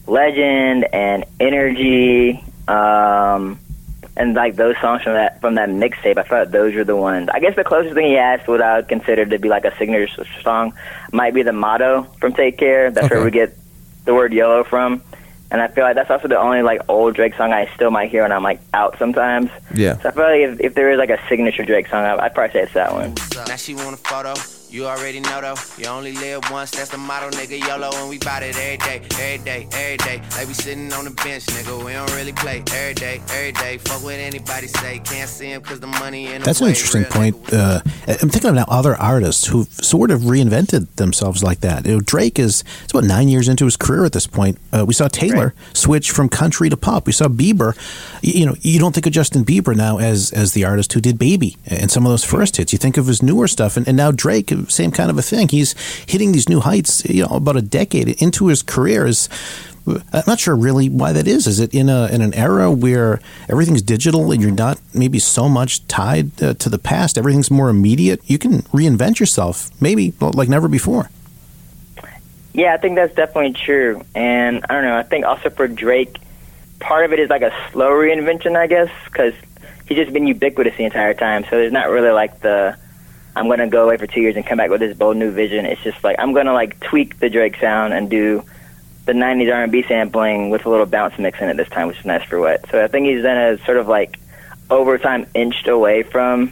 Legend and Energy, um, and like those songs from that from that mixtape, I thought those were the ones. I guess the closest thing he has to what I would consider to be like a signature song might be the Motto from Take Care. That's okay. Where we get the word YOLO from. And I feel like that's also the only like old Drake song I still might hear when I'm like out sometimes. Yeah. So I feel like if, if there is like a signature Drake song, I'd probably say it's that one. Now she want a photo. You already know though, you only live once, that's the motto, nigga, YOLO, and we bout it every day, every day, every day, like we sitting on the bench, nigga, we don't really play, every day, every day, fuck what anybody say, can't see him cause the money in the That's way, an interesting real point. Uh, I'm thinking of now other artists who've sort of reinvented themselves like that. You know, Drake is, it's about nine years into his career at this point. Uh, we saw Taylor right. switch from country to pop. We saw Bieber. You, you know, you don't think of Justin Bieber now as, as the artist who did Baby and some of those first hits. You think of his newer stuff, and, and now Drake, same kind of a thing. He's hitting these new heights, you know, about a decade into his career. Is I'm not sure really why that is. Is it in a in an era where everything's digital and you're not maybe so much tied uh, to the past? Everything's more immediate. You can reinvent yourself, maybe like never before. Yeah, I think that's definitely true. And I don't know. I think also for Drake, part of it is like a slow reinvention, I guess, because he's just been ubiquitous the entire time. So there's not really like the I'm going to go away for two years and come back with this bold new vision. It's just like I'm going to like tweak the Drake sound and do the nineties R and B sampling with a little bounce mix in it this time, which is nice for what. So I think he's then a sort of like over time inched away from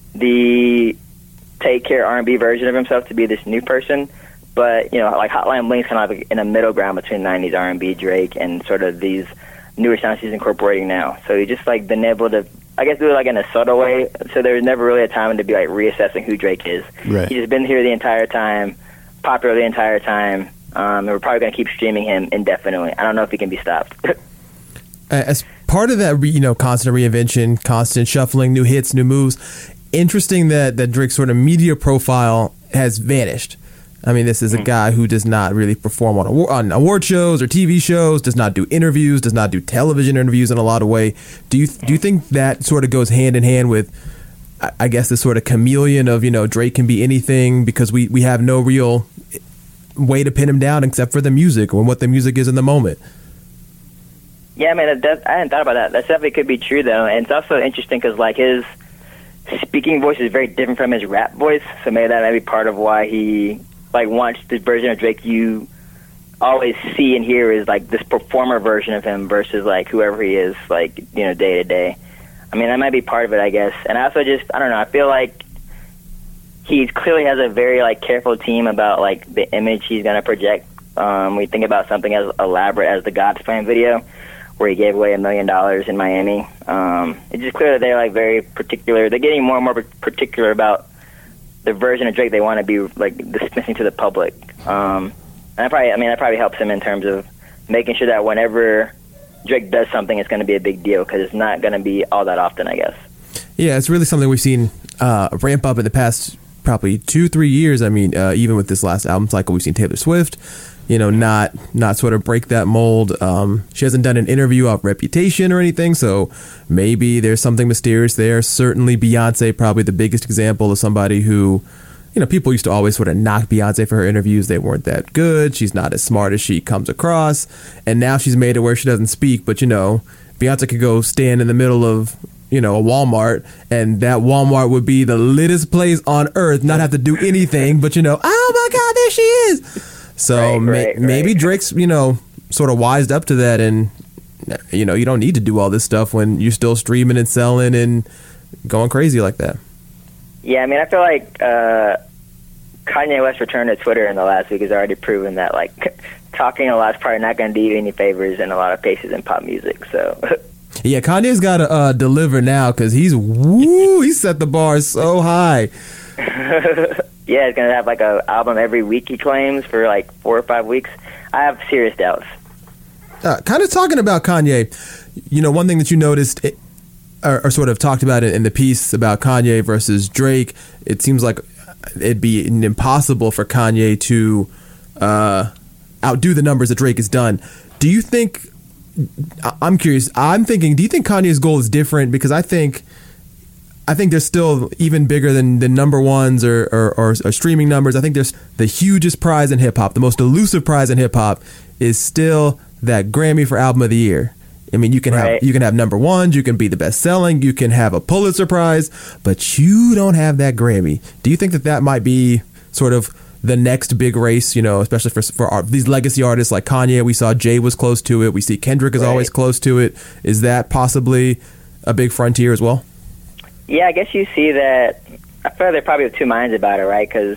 the Take Care R and B version of himself to be this new person. But, you know, like Hotline Bling's kind of like in a middle ground between nineties R and B Drake and sort of these newer sounds he's incorporating now. So he just like been able to, I guess, do it like in a subtle way. So there's never really a time to be like reassessing who Drake is. Right. He's just been here the entire time, popular the entire time, um, and we're probably going to keep streaming him indefinitely. I don't know if he can be stopped. As part of that, you know, constant reinvention, constant shuffling, new hits, new moves, interesting that, that Drake's sort of media profile has vanished. I mean, this is a guy who does not really perform on, award, on award shows or T V shows, does not do interviews, does not do television interviews in a lot of way. Do you do you think that sort of goes hand in hand with, I guess, this sort of chameleon of, you know, Drake can be anything because we, we have no real way to pin him down except for the music or what the music is in the moment? Yeah, I mean, that, I hadn't thought about that. That definitely could be true, though. And it's also interesting because, like, his speaking voice is very different from his rap voice. So maybe that might be part of why he like wants the version of Drake you always see and hear is like this performer version of him versus like whoever he is, like, you know, day to day. I mean, that might be part of it, I guess. And I also just, I don't know, I feel like he clearly has a very like careful team about like the image he's going to project. Um, we think about something as elaborate as the God's Plan video where he gave away a million dollars in Miami. Um, it's just clear that they're like very particular. They're getting more and more particular about the version of Drake they want to be like dismissing to the public. Um, and I probably, I mean, that probably helps him in terms of making sure that whenever Drake does something, it's going to be a big deal because it's not going to be all that often, I guess. Yeah, it's really something we've seen uh, ramp up in the past probably two, three years. I mean, uh, even with this last album cycle, we've seen Taylor Swift, you know, not not sort of break that mold. Um, she hasn't done an interview off Reputation or anything, so maybe there's something mysterious there. Certainly Beyonce, probably the biggest example of somebody who, you know, people used to always sort of knock Beyonce for her interviews. They weren't that good. She's not as smart as she comes across. And now she's made it where she doesn't speak, but, you know, Beyonce could go stand in the middle of, you know, a Walmart, and that Walmart would be the littest place on earth, not have to do anything, but, you know, oh my God, there she is. So Right, ma- right, maybe right. Drake's, you know, sort of wised up to that, and, you know, you don't need to do all this stuff when you're still streaming and selling and going crazy like that. Yeah, I mean, I feel like uh, Kanye West return to Twitter in the last week has already proven that, like, talking a lot is probably not going to do you any favors in a lot of cases in pop music, so... Yeah, Kanye's got to uh, deliver now because he's, woo, he set the bar so high. Yeah, it's going to have, like, a album every week, he claims, for, like, four or five weeks. I have serious doubts. Uh, kind of talking about Kanye, you know, one thing that you noticed it, or, or sort of talked about it in the piece about Kanye versus Drake, it seems like it'd be impossible for Kanye to uh, outdo the numbers that Drake has done. Do you think, I'm curious, I'm thinking, do you think Kanye's goal is different? Because I think I think they're still even bigger than the number ones or, or, or, or streaming numbers. I think there's the hugest prize in hip hop, the most elusive prize in hip hop is still that Grammy for Album of the Year. I mean, you can Right. have you can have number ones, you can be the best selling, you can have a Pulitzer Prize, but you don't have that Grammy. Do you think that that might be sort of the next big race? You know, especially for for our, these legacy artists like Kanye. We saw Jay was close to it. We see Kendrick is Right. always close to it. Is that possibly a big frontier as well? Yeah, I guess you see that. I feel like they're probably of two minds about it, right? Because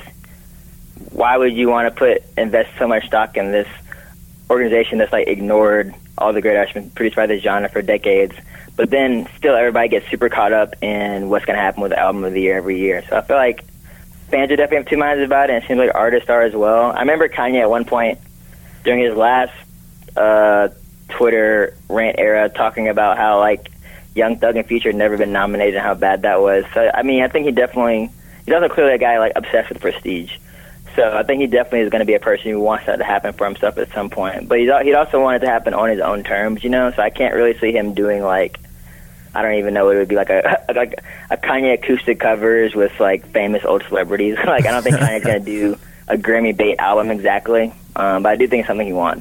why would you want to put invest so much stock in this organization that's like ignored all the great artists produced by this genre for decades, but then still everybody gets super caught up in what's going to happen with the album of the year every year. So I feel like fans are definitely have two minds about it, and it seems like artists are as well. I remember Kanye at one point during his last uh, Twitter rant era talking about how like Young Thug and Future had never been nominated and how bad that was. So, I mean, I think he definitely, he's also clearly a guy, like, obsessed with prestige. So I think he definitely is going to be a person who wants that to happen for himself at some point. But he's, he'd also want it to happen on his own terms, you know? So I can't really see him doing, like, I don't even know what it would be, like a like a Kanye acoustic covers with, like, famous old celebrities. Like, I don't think Kanye's going to do a Grammy bait album exactly. Um, but I do think it's something he wants.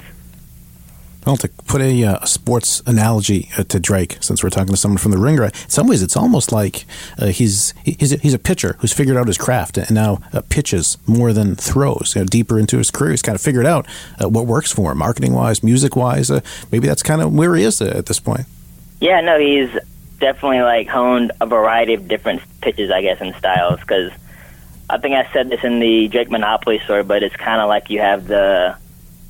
Well, to put a, uh, a sports analogy uh, to Drake, since we're talking to someone from the Ringer, in some ways it's almost like uh, he's he's a, he's a pitcher who's figured out his craft and now uh, pitches more than throws. You know, deeper into his career, he's kind of figured out uh, what works for him, marketing-wise, music-wise. Uh, maybe that's kind of where he is uh, at this point. Yeah, no, he's definitely like honed a variety of different pitches, I guess, and styles. Because I think I said this in the Drake Monopoly story, but it's kind of like you have the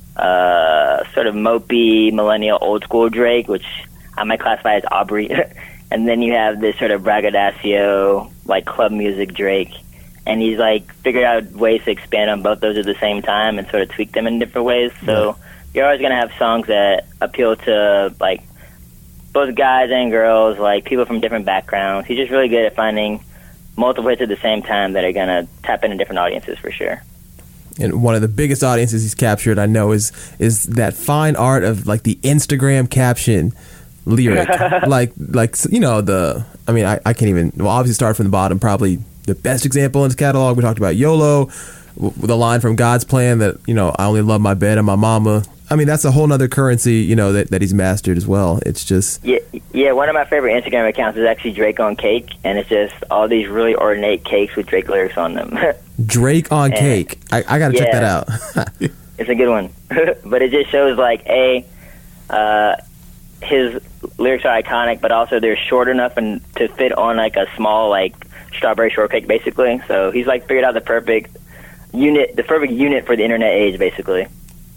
Uh, sort of mopey millennial old school Drake, which I might classify as Aubrey, and then you have this sort of braggadocio like club music Drake, and he's like figured out ways to expand on both those at the same time and sort of tweak them in different ways. So you're always gonna have songs that appeal to like both guys and girls, like people from different backgrounds. He's just really good at finding multiple hits at the same time that are gonna tap into different audiences for sure. And one of the biggest audiences he's captured, I know, is is that fine art of like the Instagram caption lyric, like like you know the. I mean, I, I can't even. Well, obviously start from the bottom. Probably the best example in his catalog. We talked about YOLO, with a line from God's Plan that you know I only love my bed and my mama. I mean, that's a whole nother currency, you know, that, that he's mastered as well. It's just yeah, yeah. One of my favorite Instagram accounts is actually Drake on Cake, and it's just all these really ornate cakes with Drake lyrics on them. Drake on And, Cake. I, I got to yeah, check that out. It's a good one, but it just shows like a uh, his lyrics are iconic, but also they're short enough and to fit on like a small like strawberry shortcake, basically. So he's like figured out the perfect unit, the perfect unit for the internet age, basically.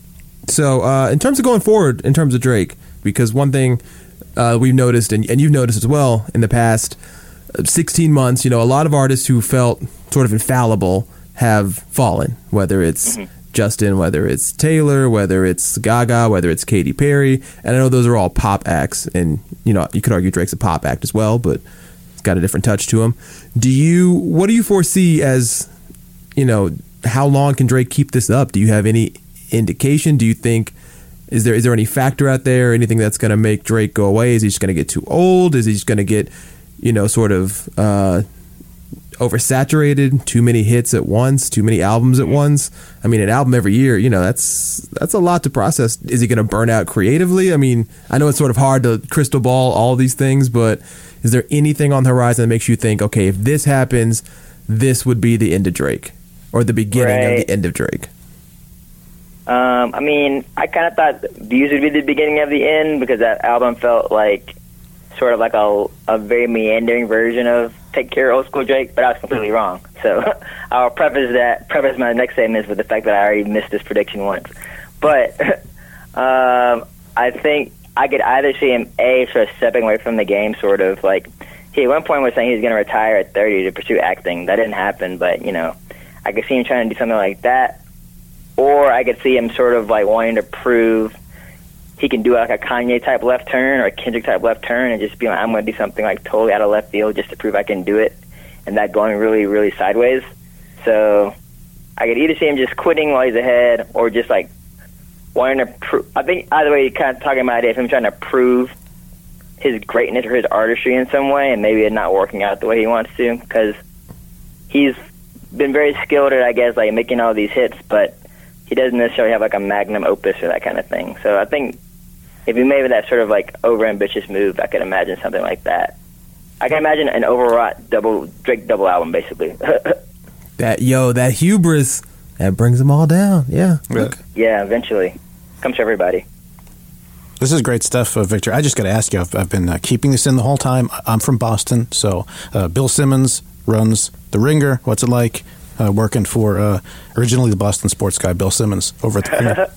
So, uh, in terms of going forward, in terms of Drake, because one thing uh, we've noticed, and, and you've noticed as well, in the past sixteen months, you know, a lot of artists who felt sort of infallible have fallen, whether it's mm-hmm. Justin, whether it's Taylor, whether it's Gaga, whether it's Katy Perry. And I know those are all pop acts, and, you know, you could argue Drake's a pop act as well, but it's got a different touch to him. Do you, what do you foresee as, you know, how long can Drake keep this up? Do you have any indication? Do you think is there is there any factor out there, anything that's going to make Drake go away? Is he just going to get too old? Is he just going to get, you know, sort of uh, oversaturated, too many hits at once, too many albums at once. I mean, an album every year, you know, that's that's a lot to process. Is he going to burn out creatively? I mean, I know it's sort of hard to crystal ball all these things, but is there anything on the horizon that makes you think, okay, if this happens, this would be the end of Drake or the beginning Right. of the end of Drake? Um, I mean, I kind of thought Views would be the beginning of the end because that album felt like sort of like a, a very meandering version of Take Care Old School Drake, but I was completely wrong. So I'll preface that, preface my next statements with the fact that I already missed this prediction once. But um, I think I could either see him, A, sort of stepping away from the game, sort of like, he at one point was saying he was going to retire at thirty to pursue acting. That didn't happen, but, you know, I could see him trying to do something like that. Or I could see him sort of like wanting to prove he can do like a Kanye type left turn or a Kendrick type left turn and just be like, I'm going to do something like totally out of left field just to prove I can do it, and that going really, really sideways. So I could either see him just quitting while he's ahead or just like wanting to prove. I think either way, you're kind of talking about it, if him trying to prove his greatness or his artistry in some way, and maybe it not working out the way he wants to, because he's been very skilled at, I guess, like making all these hits, but he doesn't necessarily have like a magnum opus or that kind of thing. So I think if he made that sort of like over-ambitious move, I could imagine something like that. I can imagine an overwrought double Drake double album, basically. That yo, that hubris, that brings them all down. Yeah. Okay. Yeah, eventually. Comes to everybody. This is great stuff, uh, Victor. I just got to ask you, I've, I've been uh, keeping this in the whole time. I'm from Boston, so uh, Bill Simmons runs The Ringer. What's it like uh, working for uh, originally the Boston sports guy, Bill Simmons, over at The Ringer?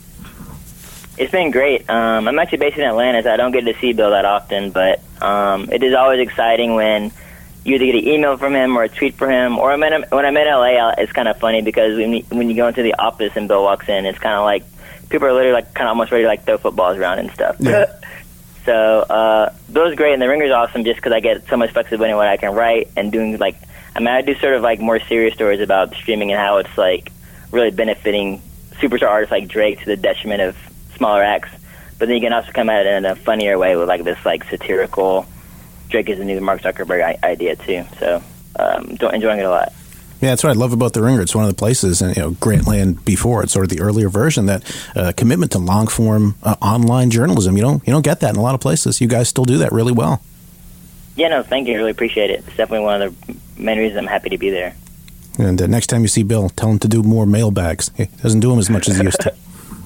It's been great. Um, I'm actually based in Atlanta, so I don't get to see Bill that often, but um, it is always exciting when you either get an email from him or a tweet from him. Or I'm in, when I'm in L A, it's kind of funny because when you, when you go into the office and Bill walks in, it's kind of like people are literally like kind of almost ready to like throw footballs around and stuff. Yeah. So uh, Bill's great, and The Ringer's awesome just because I get so much flexibility in what I can write and doing like I mean I do sort of like more serious stories about streaming and how it's like really benefiting superstar artists like Drake to the detriment of smaller acts, but then you can also come at it in a funnier way with like this like satirical Drake is the new Mark Zuckerberg I- idea too. So um, don't enjoying it a lot. Yeah, that's what I love about The Ringer. It's one of the places, and you know, Grantland before, it's sort of the earlier version, that uh, commitment to long form uh, online journalism. You don't you don't get that in a lot of places. You guys still do that really well. Yeah, no, thank you. I really appreciate it. It's definitely one of the main reasons I'm happy to be there. And uh, next time you see Bill, tell him to do more mailbags. He doesn't do them as much as he used to.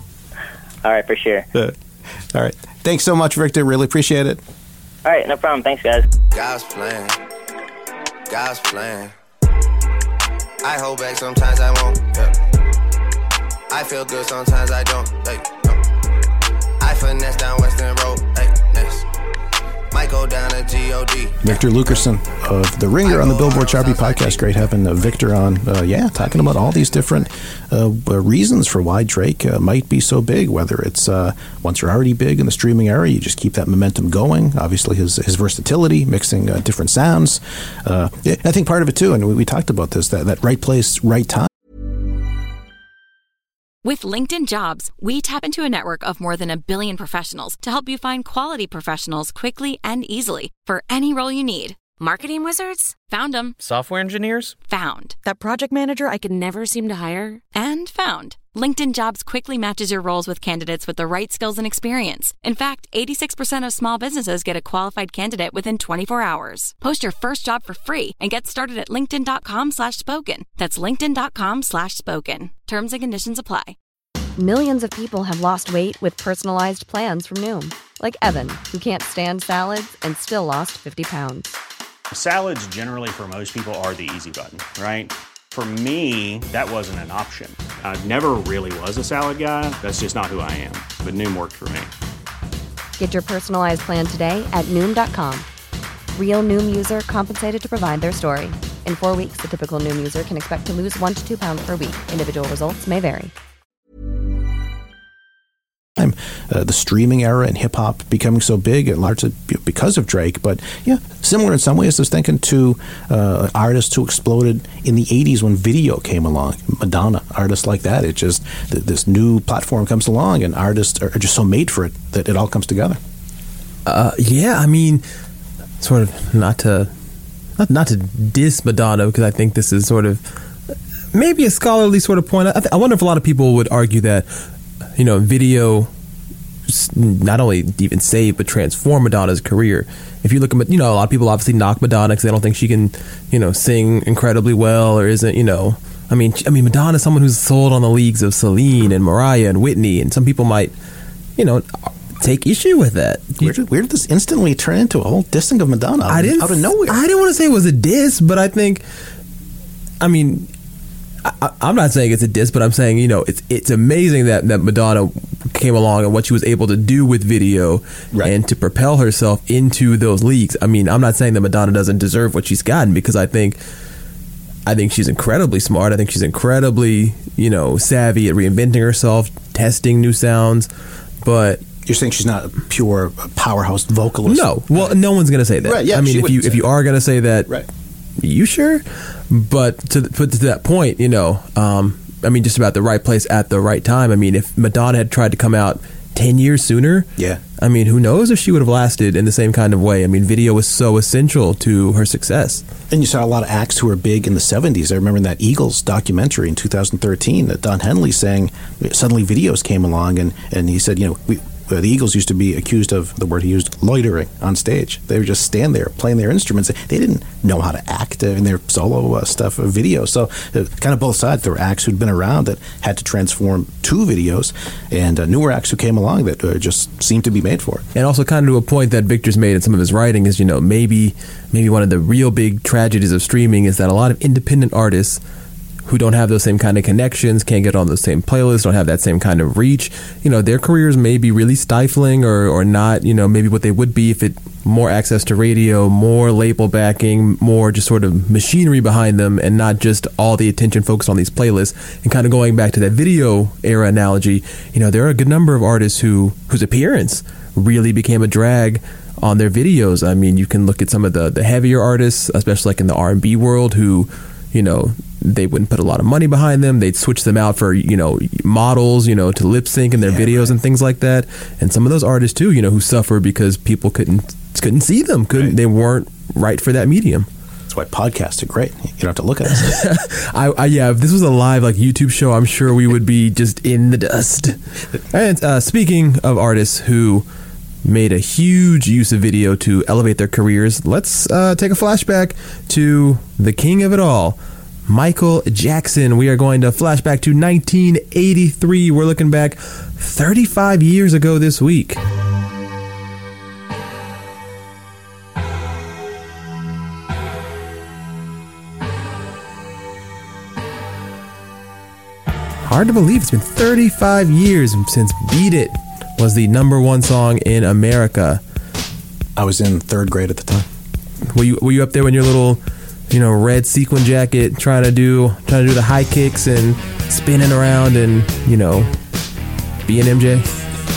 All right, for sure. Uh, all right. Thanks so much, Victor. Really appreciate it. All right, no problem. Thanks, guys. God's plan. God's plan. I hold back sometimes I won't. Yeah. I feel good sometimes I don't. Hey, no. I finesse down Western Road. Hey, next. Might go down to G O D. Victor Lukerson of The Ringer on the Billboard Chart podcast. Great having uh, Victor on. Uh, yeah, talking about all these different uh, reasons for why Drake uh, might be so big. Whether it's uh, once you're already big in the streaming era, you just keep that momentum going. Obviously, his his versatility, mixing uh, different sounds. Uh, yeah, I think part of it too, and we, we talked about this, that, that right place, right time. With LinkedIn Jobs, we tap into a network of more than a billion professionals to help you find quality professionals quickly and easily for any role you need. Marketing wizards? Found them. Software engineers? Found. That project manager I could never seem to hire? And found. LinkedIn Jobs quickly matches your roles with candidates with the right skills and experience. In fact, eighty-six percent of small businesses get a qualified candidate within twenty-four hours. Post your first job for free and get started at linkedin.com slash spoken. That's linkedin.com slash spoken. Terms and conditions apply. Millions of people have lost weight with personalized plans from Noom. Like Evan, who can't stand salads and still lost fifty pounds. Salads generally for most people are the easy button, right? For me, that wasn't an option. I never really was a salad guy. That's just not who I am. But Noom worked for me. Get your personalized plan today at Noom dot com. Real Noom user compensated to provide their story. In four weeks, the typical Noom user can expect to lose one to two pounds per week. Individual results may vary. Uh, the streaming era and hip-hop becoming so big, and largely because of Drake. But yeah, similar in some ways, I was thinking to uh, artists who exploded in the eighties when video came along. Madonna, artists like that. It just, th- this new platform comes along, and artists are just so made for it that it all comes together. Uh, yeah, I mean, sort of not to not, not to diss Madonna, because I think this is sort of maybe a scholarly sort of point. I, th- I wonder if a lot of people would argue that, you know, video not only even saved but transformed Madonna's career. If you look at, you know, a lot of people obviously knock Madonna because they don't think she can, you know, sing incredibly well or isn't, you know, I mean, I mean, Madonna's someone who's sold on the leagues of Celine and Mariah and Whitney, and some people might, you know, take issue with that. Where did, where did this instantly turn into a whole dissing of Madonna out, I didn't, out of nowhere? I didn't want to say it was a diss, but I think, I mean, I, I'm not saying it's a diss, but I'm saying, you know, it's it's amazing that, that Madonna came along and what she was able to do with video right. and to propel herself into those leagues. I mean, I'm not saying that Madonna doesn't deserve what she's gotten, because I think I think she's incredibly smart. I think she's incredibly, you know, savvy at reinventing herself, testing new sounds. But you're saying she's not a pure powerhouse vocalist? No. Well, no one's going to say that. Right, yeah, I mean, if you if you are going to say that, right. you sure? But to put to that point, you know, um, I mean, just about the right place at the right time. I mean, if Madonna had tried to come out ten years sooner, yeah. I mean, who knows if she would have lasted in the same kind of way. I mean, video was so essential to her success. And you saw a lot of acts who were big in the seventies. I remember in that Eagles documentary in two thousand thirteen that Don Henley sang, suddenly videos came along, and, and he said, you know, we, uh, the Eagles used to be accused of, the word he used, loitering on stage. They would just stand there playing their instruments. They didn't know how to act in their solo uh, stuff, uh, video. So uh, kind of both sides. There were acts who'd been around that had to transform to videos, and uh, newer acts who came along that uh, just seemed to be made for it. And also kind of to a point that Victor's made in some of his writing is, you know, maybe maybe one of the real big tragedies of streaming is that a lot of independent artists who don't have those same kind of connections, can't get on the same playlists, don't have that same kind of reach, you know, their careers may be really stifling or, or not, you know, maybe what they would be if it more access to radio, more label backing, more just sort of machinery behind them, and not just all the attention focused on these playlists. And kind of going back to that video era analogy, you know, there are a good number of artists who whose appearance really became a drag on their videos. I mean, you can look at some of the, the heavier artists, especially like in the R and B world, who, you know, they wouldn't put a lot of money behind them. They'd switch them out for, you know, models, you know, to lip sync in their yeah, videos right. and things like that. And some of those artists too, you know, who suffer because people couldn't couldn't see them, couldn't right. they weren't right for that medium. That's why podcasts are great. You don't have to look at us. I, I yeah, if this was a live like YouTube show, I'm sure we would be just in the dust. And uh, speaking of artists who made a huge use of video to elevate their careers, let's uh, take a flashback to the king of it all, Michael Jackson. We are going to flashback to nineteen eighty-three. We're looking back thirty-five years ago this week. Hard to believe it's been thirty-five years since Beat It was the number one song in America. I was in third grade at the time. Were you were you up there in your little, you know, red sequin jacket, trying to do trying to do the high kicks and spinning around and, you know, being M J?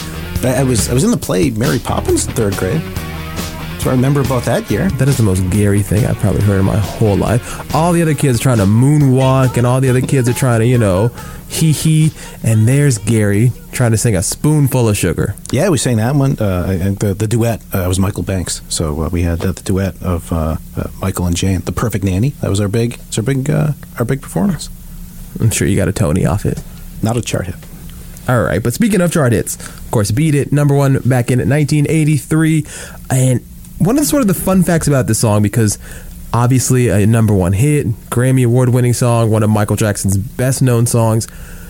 I was I was in the play Mary Poppins in third grade. So I remember about that year. That is the most Gary thing I've probably heard in my whole life. All the other kids are trying to moonwalk, and all the other kids are trying to, you know, hee hee. And there's Gary trying to sing A Spoonful of Sugar. Yeah, we sang that one. Uh, and the, the duet uh, was Michael Banks. So uh, we had uh, the duet of uh, uh, Michael and Jane, The Perfect Nanny. That was our big, it's our big, uh, our big performance. I'm sure you got a Tony off it. Not a chart hit. All right, but speaking of chart hits, of course, Beat It, number one back in nineteen eighty-three. And one of the sort of the fun facts about this song, because obviously a number one hit, Grammy award-winning song, one of Michael Jackson's best-known songs.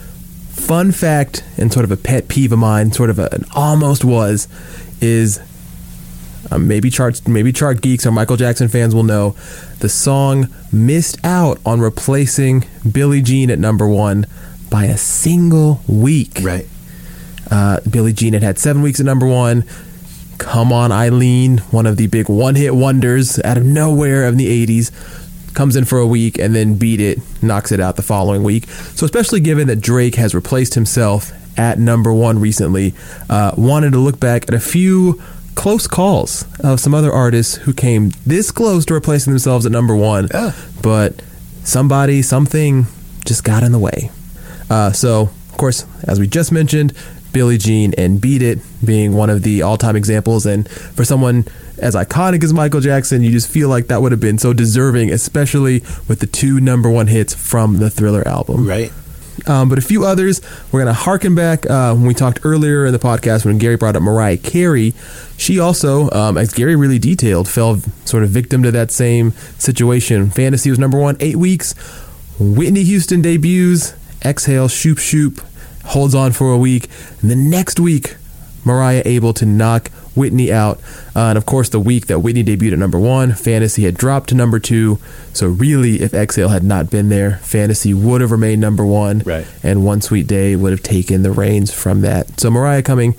Fun fact, and sort of a pet peeve of mine, sort of a, an almost was, is uh, maybe chart maybe chart geeks or Michael Jackson fans will know, the song missed out on replacing Billie Jean at number one by a single week. Right. Uh, Billie Jean had had seven weeks at number one. Come On Eileen, one of the big one-hit wonders out of nowhere of the eighties, comes in for a week, and then Beat It knocks it out the following week. So especially given that Drake has replaced himself at number one recently, uh, wanted to look back at a few close calls of some other artists who came this close to replacing themselves at number one, yeah. but somebody, something just got in the way. Uh, so, of course, as we just mentioned, Billie Jean and Beat It being one of the all-time examples. And for someone as iconic as Michael Jackson, you just feel like that would have been so deserving, especially with the two number one hits from the Thriller album. Right. Um, but a few others, we're going to harken back uh, when we talked earlier in the podcast when Gary brought up Mariah Carey. She also, um, as Gary really detailed, fell sort of victim to that same situation. Fantasy was number one, eight weeks. Whitney Houston debuts, Exhale, Shoop Shoop, holds on for a week. And the next week, Mariah able to knock Whitney out. Uh, and of course, the week that Whitney debuted at number one, Fantasy had dropped to number two. So really, if Exhale had not been there, Fantasy would have remained number one. Right. And One Sweet Day would have taken the reins from that. So Mariah coming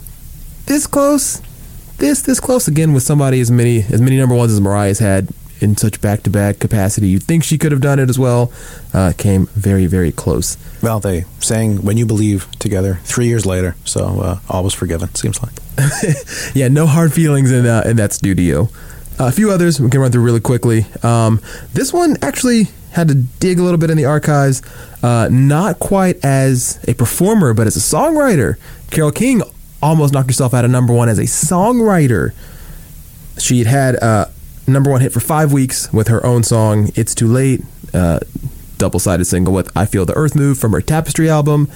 this close, this this close again with somebody as many as many number ones as Mariah's had in such back-to-back capacity. You'd think she could have done it as well. Uh, came very, very close. Well, they sang When You Believe together three years later, so uh, all was forgiven, seems like. Yeah, no hard feelings in uh, in that studio. Uh, a few others we can run through really quickly. Um, this one actually had to dig a little bit in the archives. Uh, not quite as a performer, but as a songwriter. Carole King almost knocked herself out of number one as a songwriter. She had had a number one hit for five weeks with her own song, It's Too Late, uh, double-sided single with I Feel the Earth Move from her Tapestry album.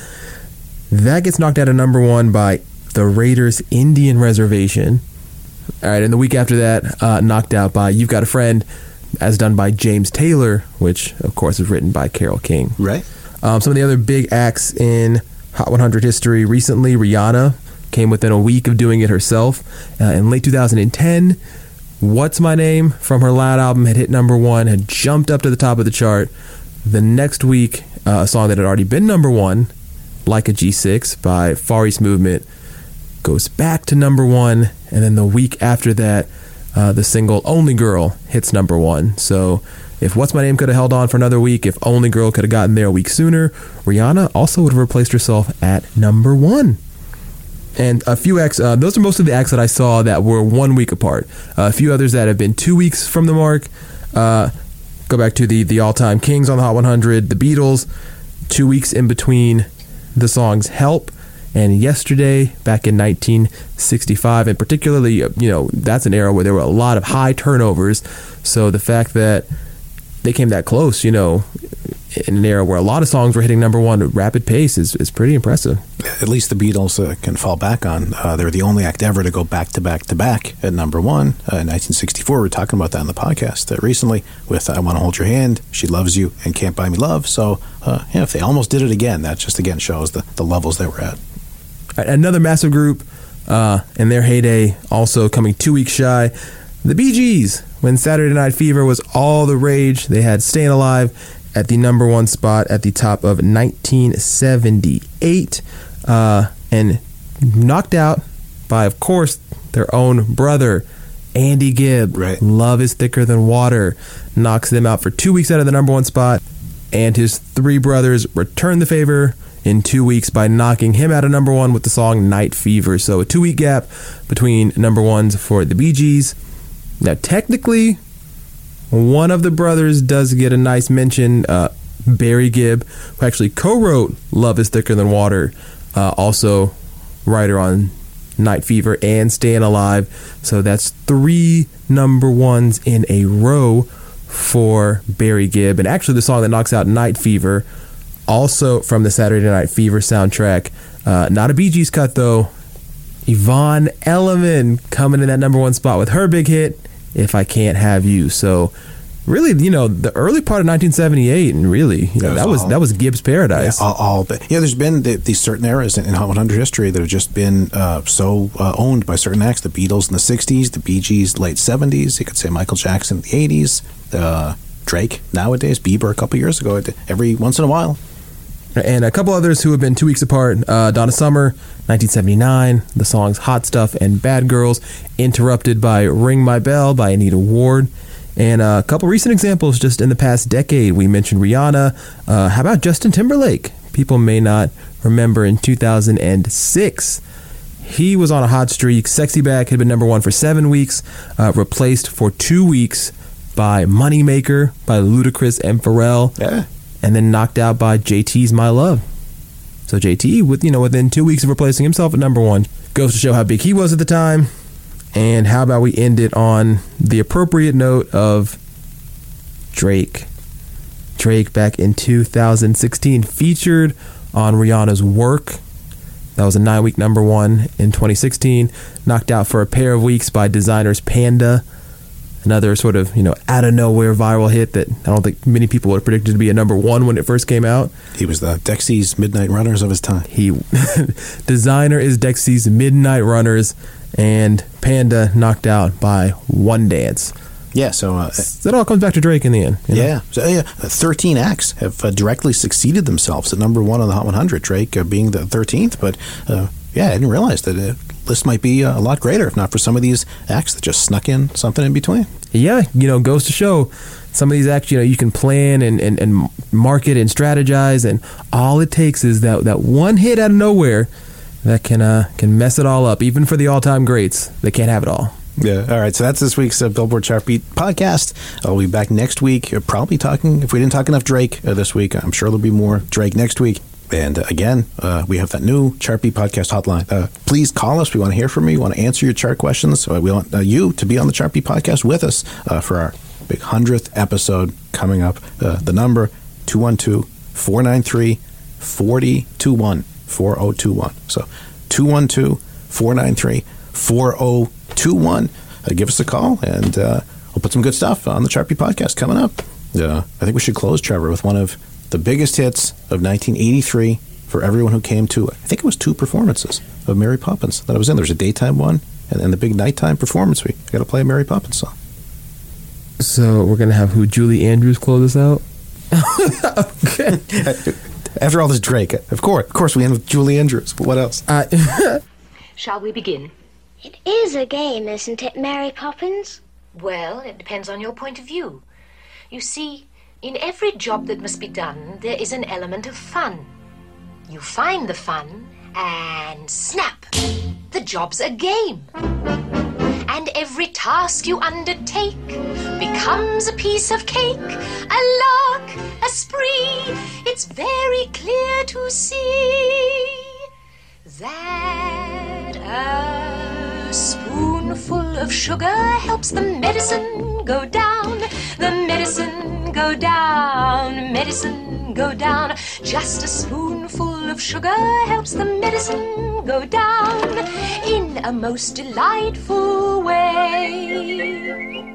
That gets knocked out of number one by the Raiders' Indian Reservation. All right, and the week after that, uh, knocked out by You've Got a Friend, as done by James Taylor, which, of course, is written by Carole King. Right. Um, some of the other big acts in Hot one hundred history recently, Rihanna came within a week of doing it herself. Uh, in late two thousand ten, What's My Name from her Loud album had hit number one, had jumped up to the top of the chart. The next week, uh, a song that had already been number one, Like a G six by Far East Movement, goes back to number one. And then the week after that, uh, the single Only Girl hits number one. So if What's My Name could have held on for another week, if Only Girl could have gotten there a week sooner, Rihanna also would have replaced herself at number one. And a few acts, uh, those are most of the acts that I saw that were one week apart. Uh, a few others that have been two weeks from the mark. Uh, go back to the, the all-time kings on the Hot one hundred, the Beatles, two weeks in between the songs Help and Yesterday back in nineteen sixty-five. And particularly, you know, that's an era where there were a lot of high turnovers. So the fact that they came that close, you know, in an era where a lot of songs were hitting number one at rapid pace is, is pretty impressive. At least the Beatles uh, can fall back on. Uh, they were the only act ever to go back to back to back at number one. Uh, in nineteen sixty-four, we were talking about that on the podcast uh, recently with I Want to Hold Your Hand, She Loves You, and Can't Buy Me Love. So, uh, yeah, if they almost did it again, that just again shows the, the levels they were at. Another massive group uh, in their heyday, also coming two weeks shy, the Bee Gees. When Saturday Night Fever was all the rage, they had Staying Alive at the number one spot at the top of nineteen seventy-eight, uh, and knocked out by, of course, their own brother, Andy Gibb. Right. Love Is Thicker Than Water knocks them out for two weeks out of the number one spot, and his three brothers return the favor in two weeks by knocking him out of number one with the song Night Fever. So a two-week gap between number ones for the Bee Gees. Now, technically, one of the brothers does get a nice mention, uh, Barry Gibb, who actually co-wrote Love Is Thicker Than Water, uh, also writer on Night Fever and Staying Alive. So that's three number ones in a row for Barry Gibb. And actually the song that knocks out Night Fever, also from the Saturday Night Fever soundtrack, uh, not a Bee Gees cut though, Yvonne Elliman coming in that number one spot with her big hit, If I Can't Have You. So really, you know, the early part of nineteen seventy-eight, and really, you know, that was, that was, all, that was Gibbs' paradise. Yeah, all, all but yeah, there's been the, these certain eras in, in Hot one hundred history that have just been uh, so uh, owned by certain acts. The Beatles in the sixties, the Bee Gees late seventies. You could say Michael Jackson in the eighties, uh, Drake nowadays, Bieber a couple years ago. Every once in a while. And a couple others who have been two weeks apart. Uh, Donna Summer, nineteen seventy-nine, the songs Hot Stuff and Bad Girls, interrupted by Ring My Bell by Anita Ward. And a couple recent examples just in the past decade. We mentioned Rihanna. Uh, how about Justin Timberlake? People may not remember in two thousand six, he was on a hot streak. Sexy Back had been number one for seven weeks, uh, replaced for two weeks by Moneymaker by Ludacris and Pharrell. Yeah. And then knocked out by J T's My Love. So J T, with you know, within two weeks of replacing himself at number one, goes to show how big he was at the time. And how about we end it on the appropriate note of Drake. Drake back in two thousand sixteen featured on Rihanna's Work. That was a nine-week number one in twenty sixteen. Knocked out for a pair of weeks by Designer's Panda. Another sort of, you know, out-of-nowhere viral hit that I don't think many people would have predicted to be a number one when it first came out. He was the Dexy's Midnight Runners of his time. He Designer is Dexy's Midnight Runners, and Panda knocked out by One Dance. Yeah, so... Uh, so that all comes back to Drake in the end. You know? Yeah. So, yeah, thirteen acts have uh, directly succeeded themselves at number one on the Hot one hundred, Drake uh, being the thirteenth. But, uh, yeah, I didn't realize that the list might be uh, a lot greater if not for some of these acts that just snuck in something in between. Yeah, you know, goes to show some of these acts, you know, you can plan and, and, and market and strategize, and all it takes is that, that one hit out of nowhere that can uh, can mess it all up. Even for the all-time greats, they can't have it all. Yeah. All right. So that's this week's uh, Billboard Chart Beat podcast. I'll be back next week. Uh, probably talking, if we didn't talk enough Drake uh, this week, I'm sure there'll be more Drake next week. And uh, again, uh, we have that new Chart Beat podcast hotline. Uh, please call us. We want to hear from you. We want to answer your chart questions. Uh, we want uh, you to be on the Chart Beat podcast with us uh, for our big hundredth episode coming up. Uh, the number two one two, four nine three, four zero two one, four zero two one. So two one two, four nine three, four zero two one. Uh, give us a call, and uh, we'll put some good stuff on the Chart Beat podcast coming up. Uh, I think we should close, Trevor, with one of the biggest hits of nineteen eighty-three for everyone who came to, I think it was two performances of Mary Poppins that I was in. There's a daytime one and, and the big nighttime performance. We got to play a Mary Poppins song. So we're going to have who, Julie Andrews, close us out? Okay. After all this Drake, of course, of course we end with Julie Andrews. But what else? Uh, Shall we begin? It is a game, isn't it, Mary Poppins? Well, it depends on your point of view. You see, in every job that must be done, there is an element of fun. You find the fun, and snap! The job's a game. And every task you undertake becomes a piece of cake, a lark, a spree. It's very clear to see that a spoonful of sugar helps the medicine go down, the medicine go down, medicine go down. Just a spoonful of sugar helps the medicine go down in a most delightful way.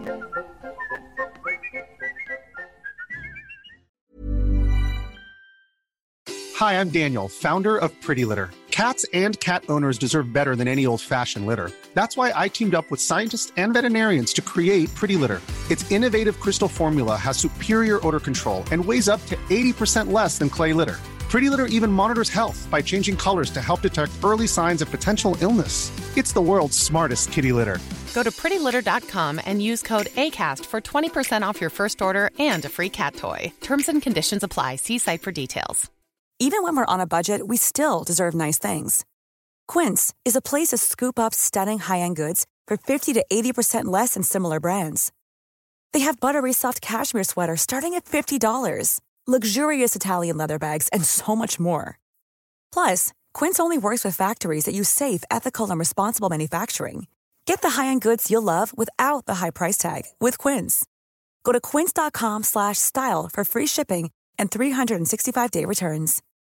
Hi, I'm Daniel, founder of Pretty Litter. Cats and cat owners deserve better than any old-fashioned litter. That's why I teamed up with scientists and veterinarians to create Pretty Litter. Its innovative crystal formula has superior odor control and weighs up to eighty percent less than clay litter. Pretty Litter even monitors health by changing colors to help detect early signs of potential illness. It's the world's smartest kitty litter. Go to pretty litter dot com and use code ACAST for twenty percent off your first order and a free cat toy. Terms and conditions apply. See site for details. Even when we're on a budget, we still deserve nice things. Quince is a place to scoop up stunning high-end goods for fifty to eighty percent less than similar brands. They have buttery soft cashmere sweaters starting at fifty dollars, luxurious Italian leather bags, and so much more. Plus, Quince only works with factories that use safe, ethical, and responsible manufacturing. Get the high-end goods you'll love without the high price tag with Quince. Go to quince dot com slash style for free shipping and three sixty-five day returns.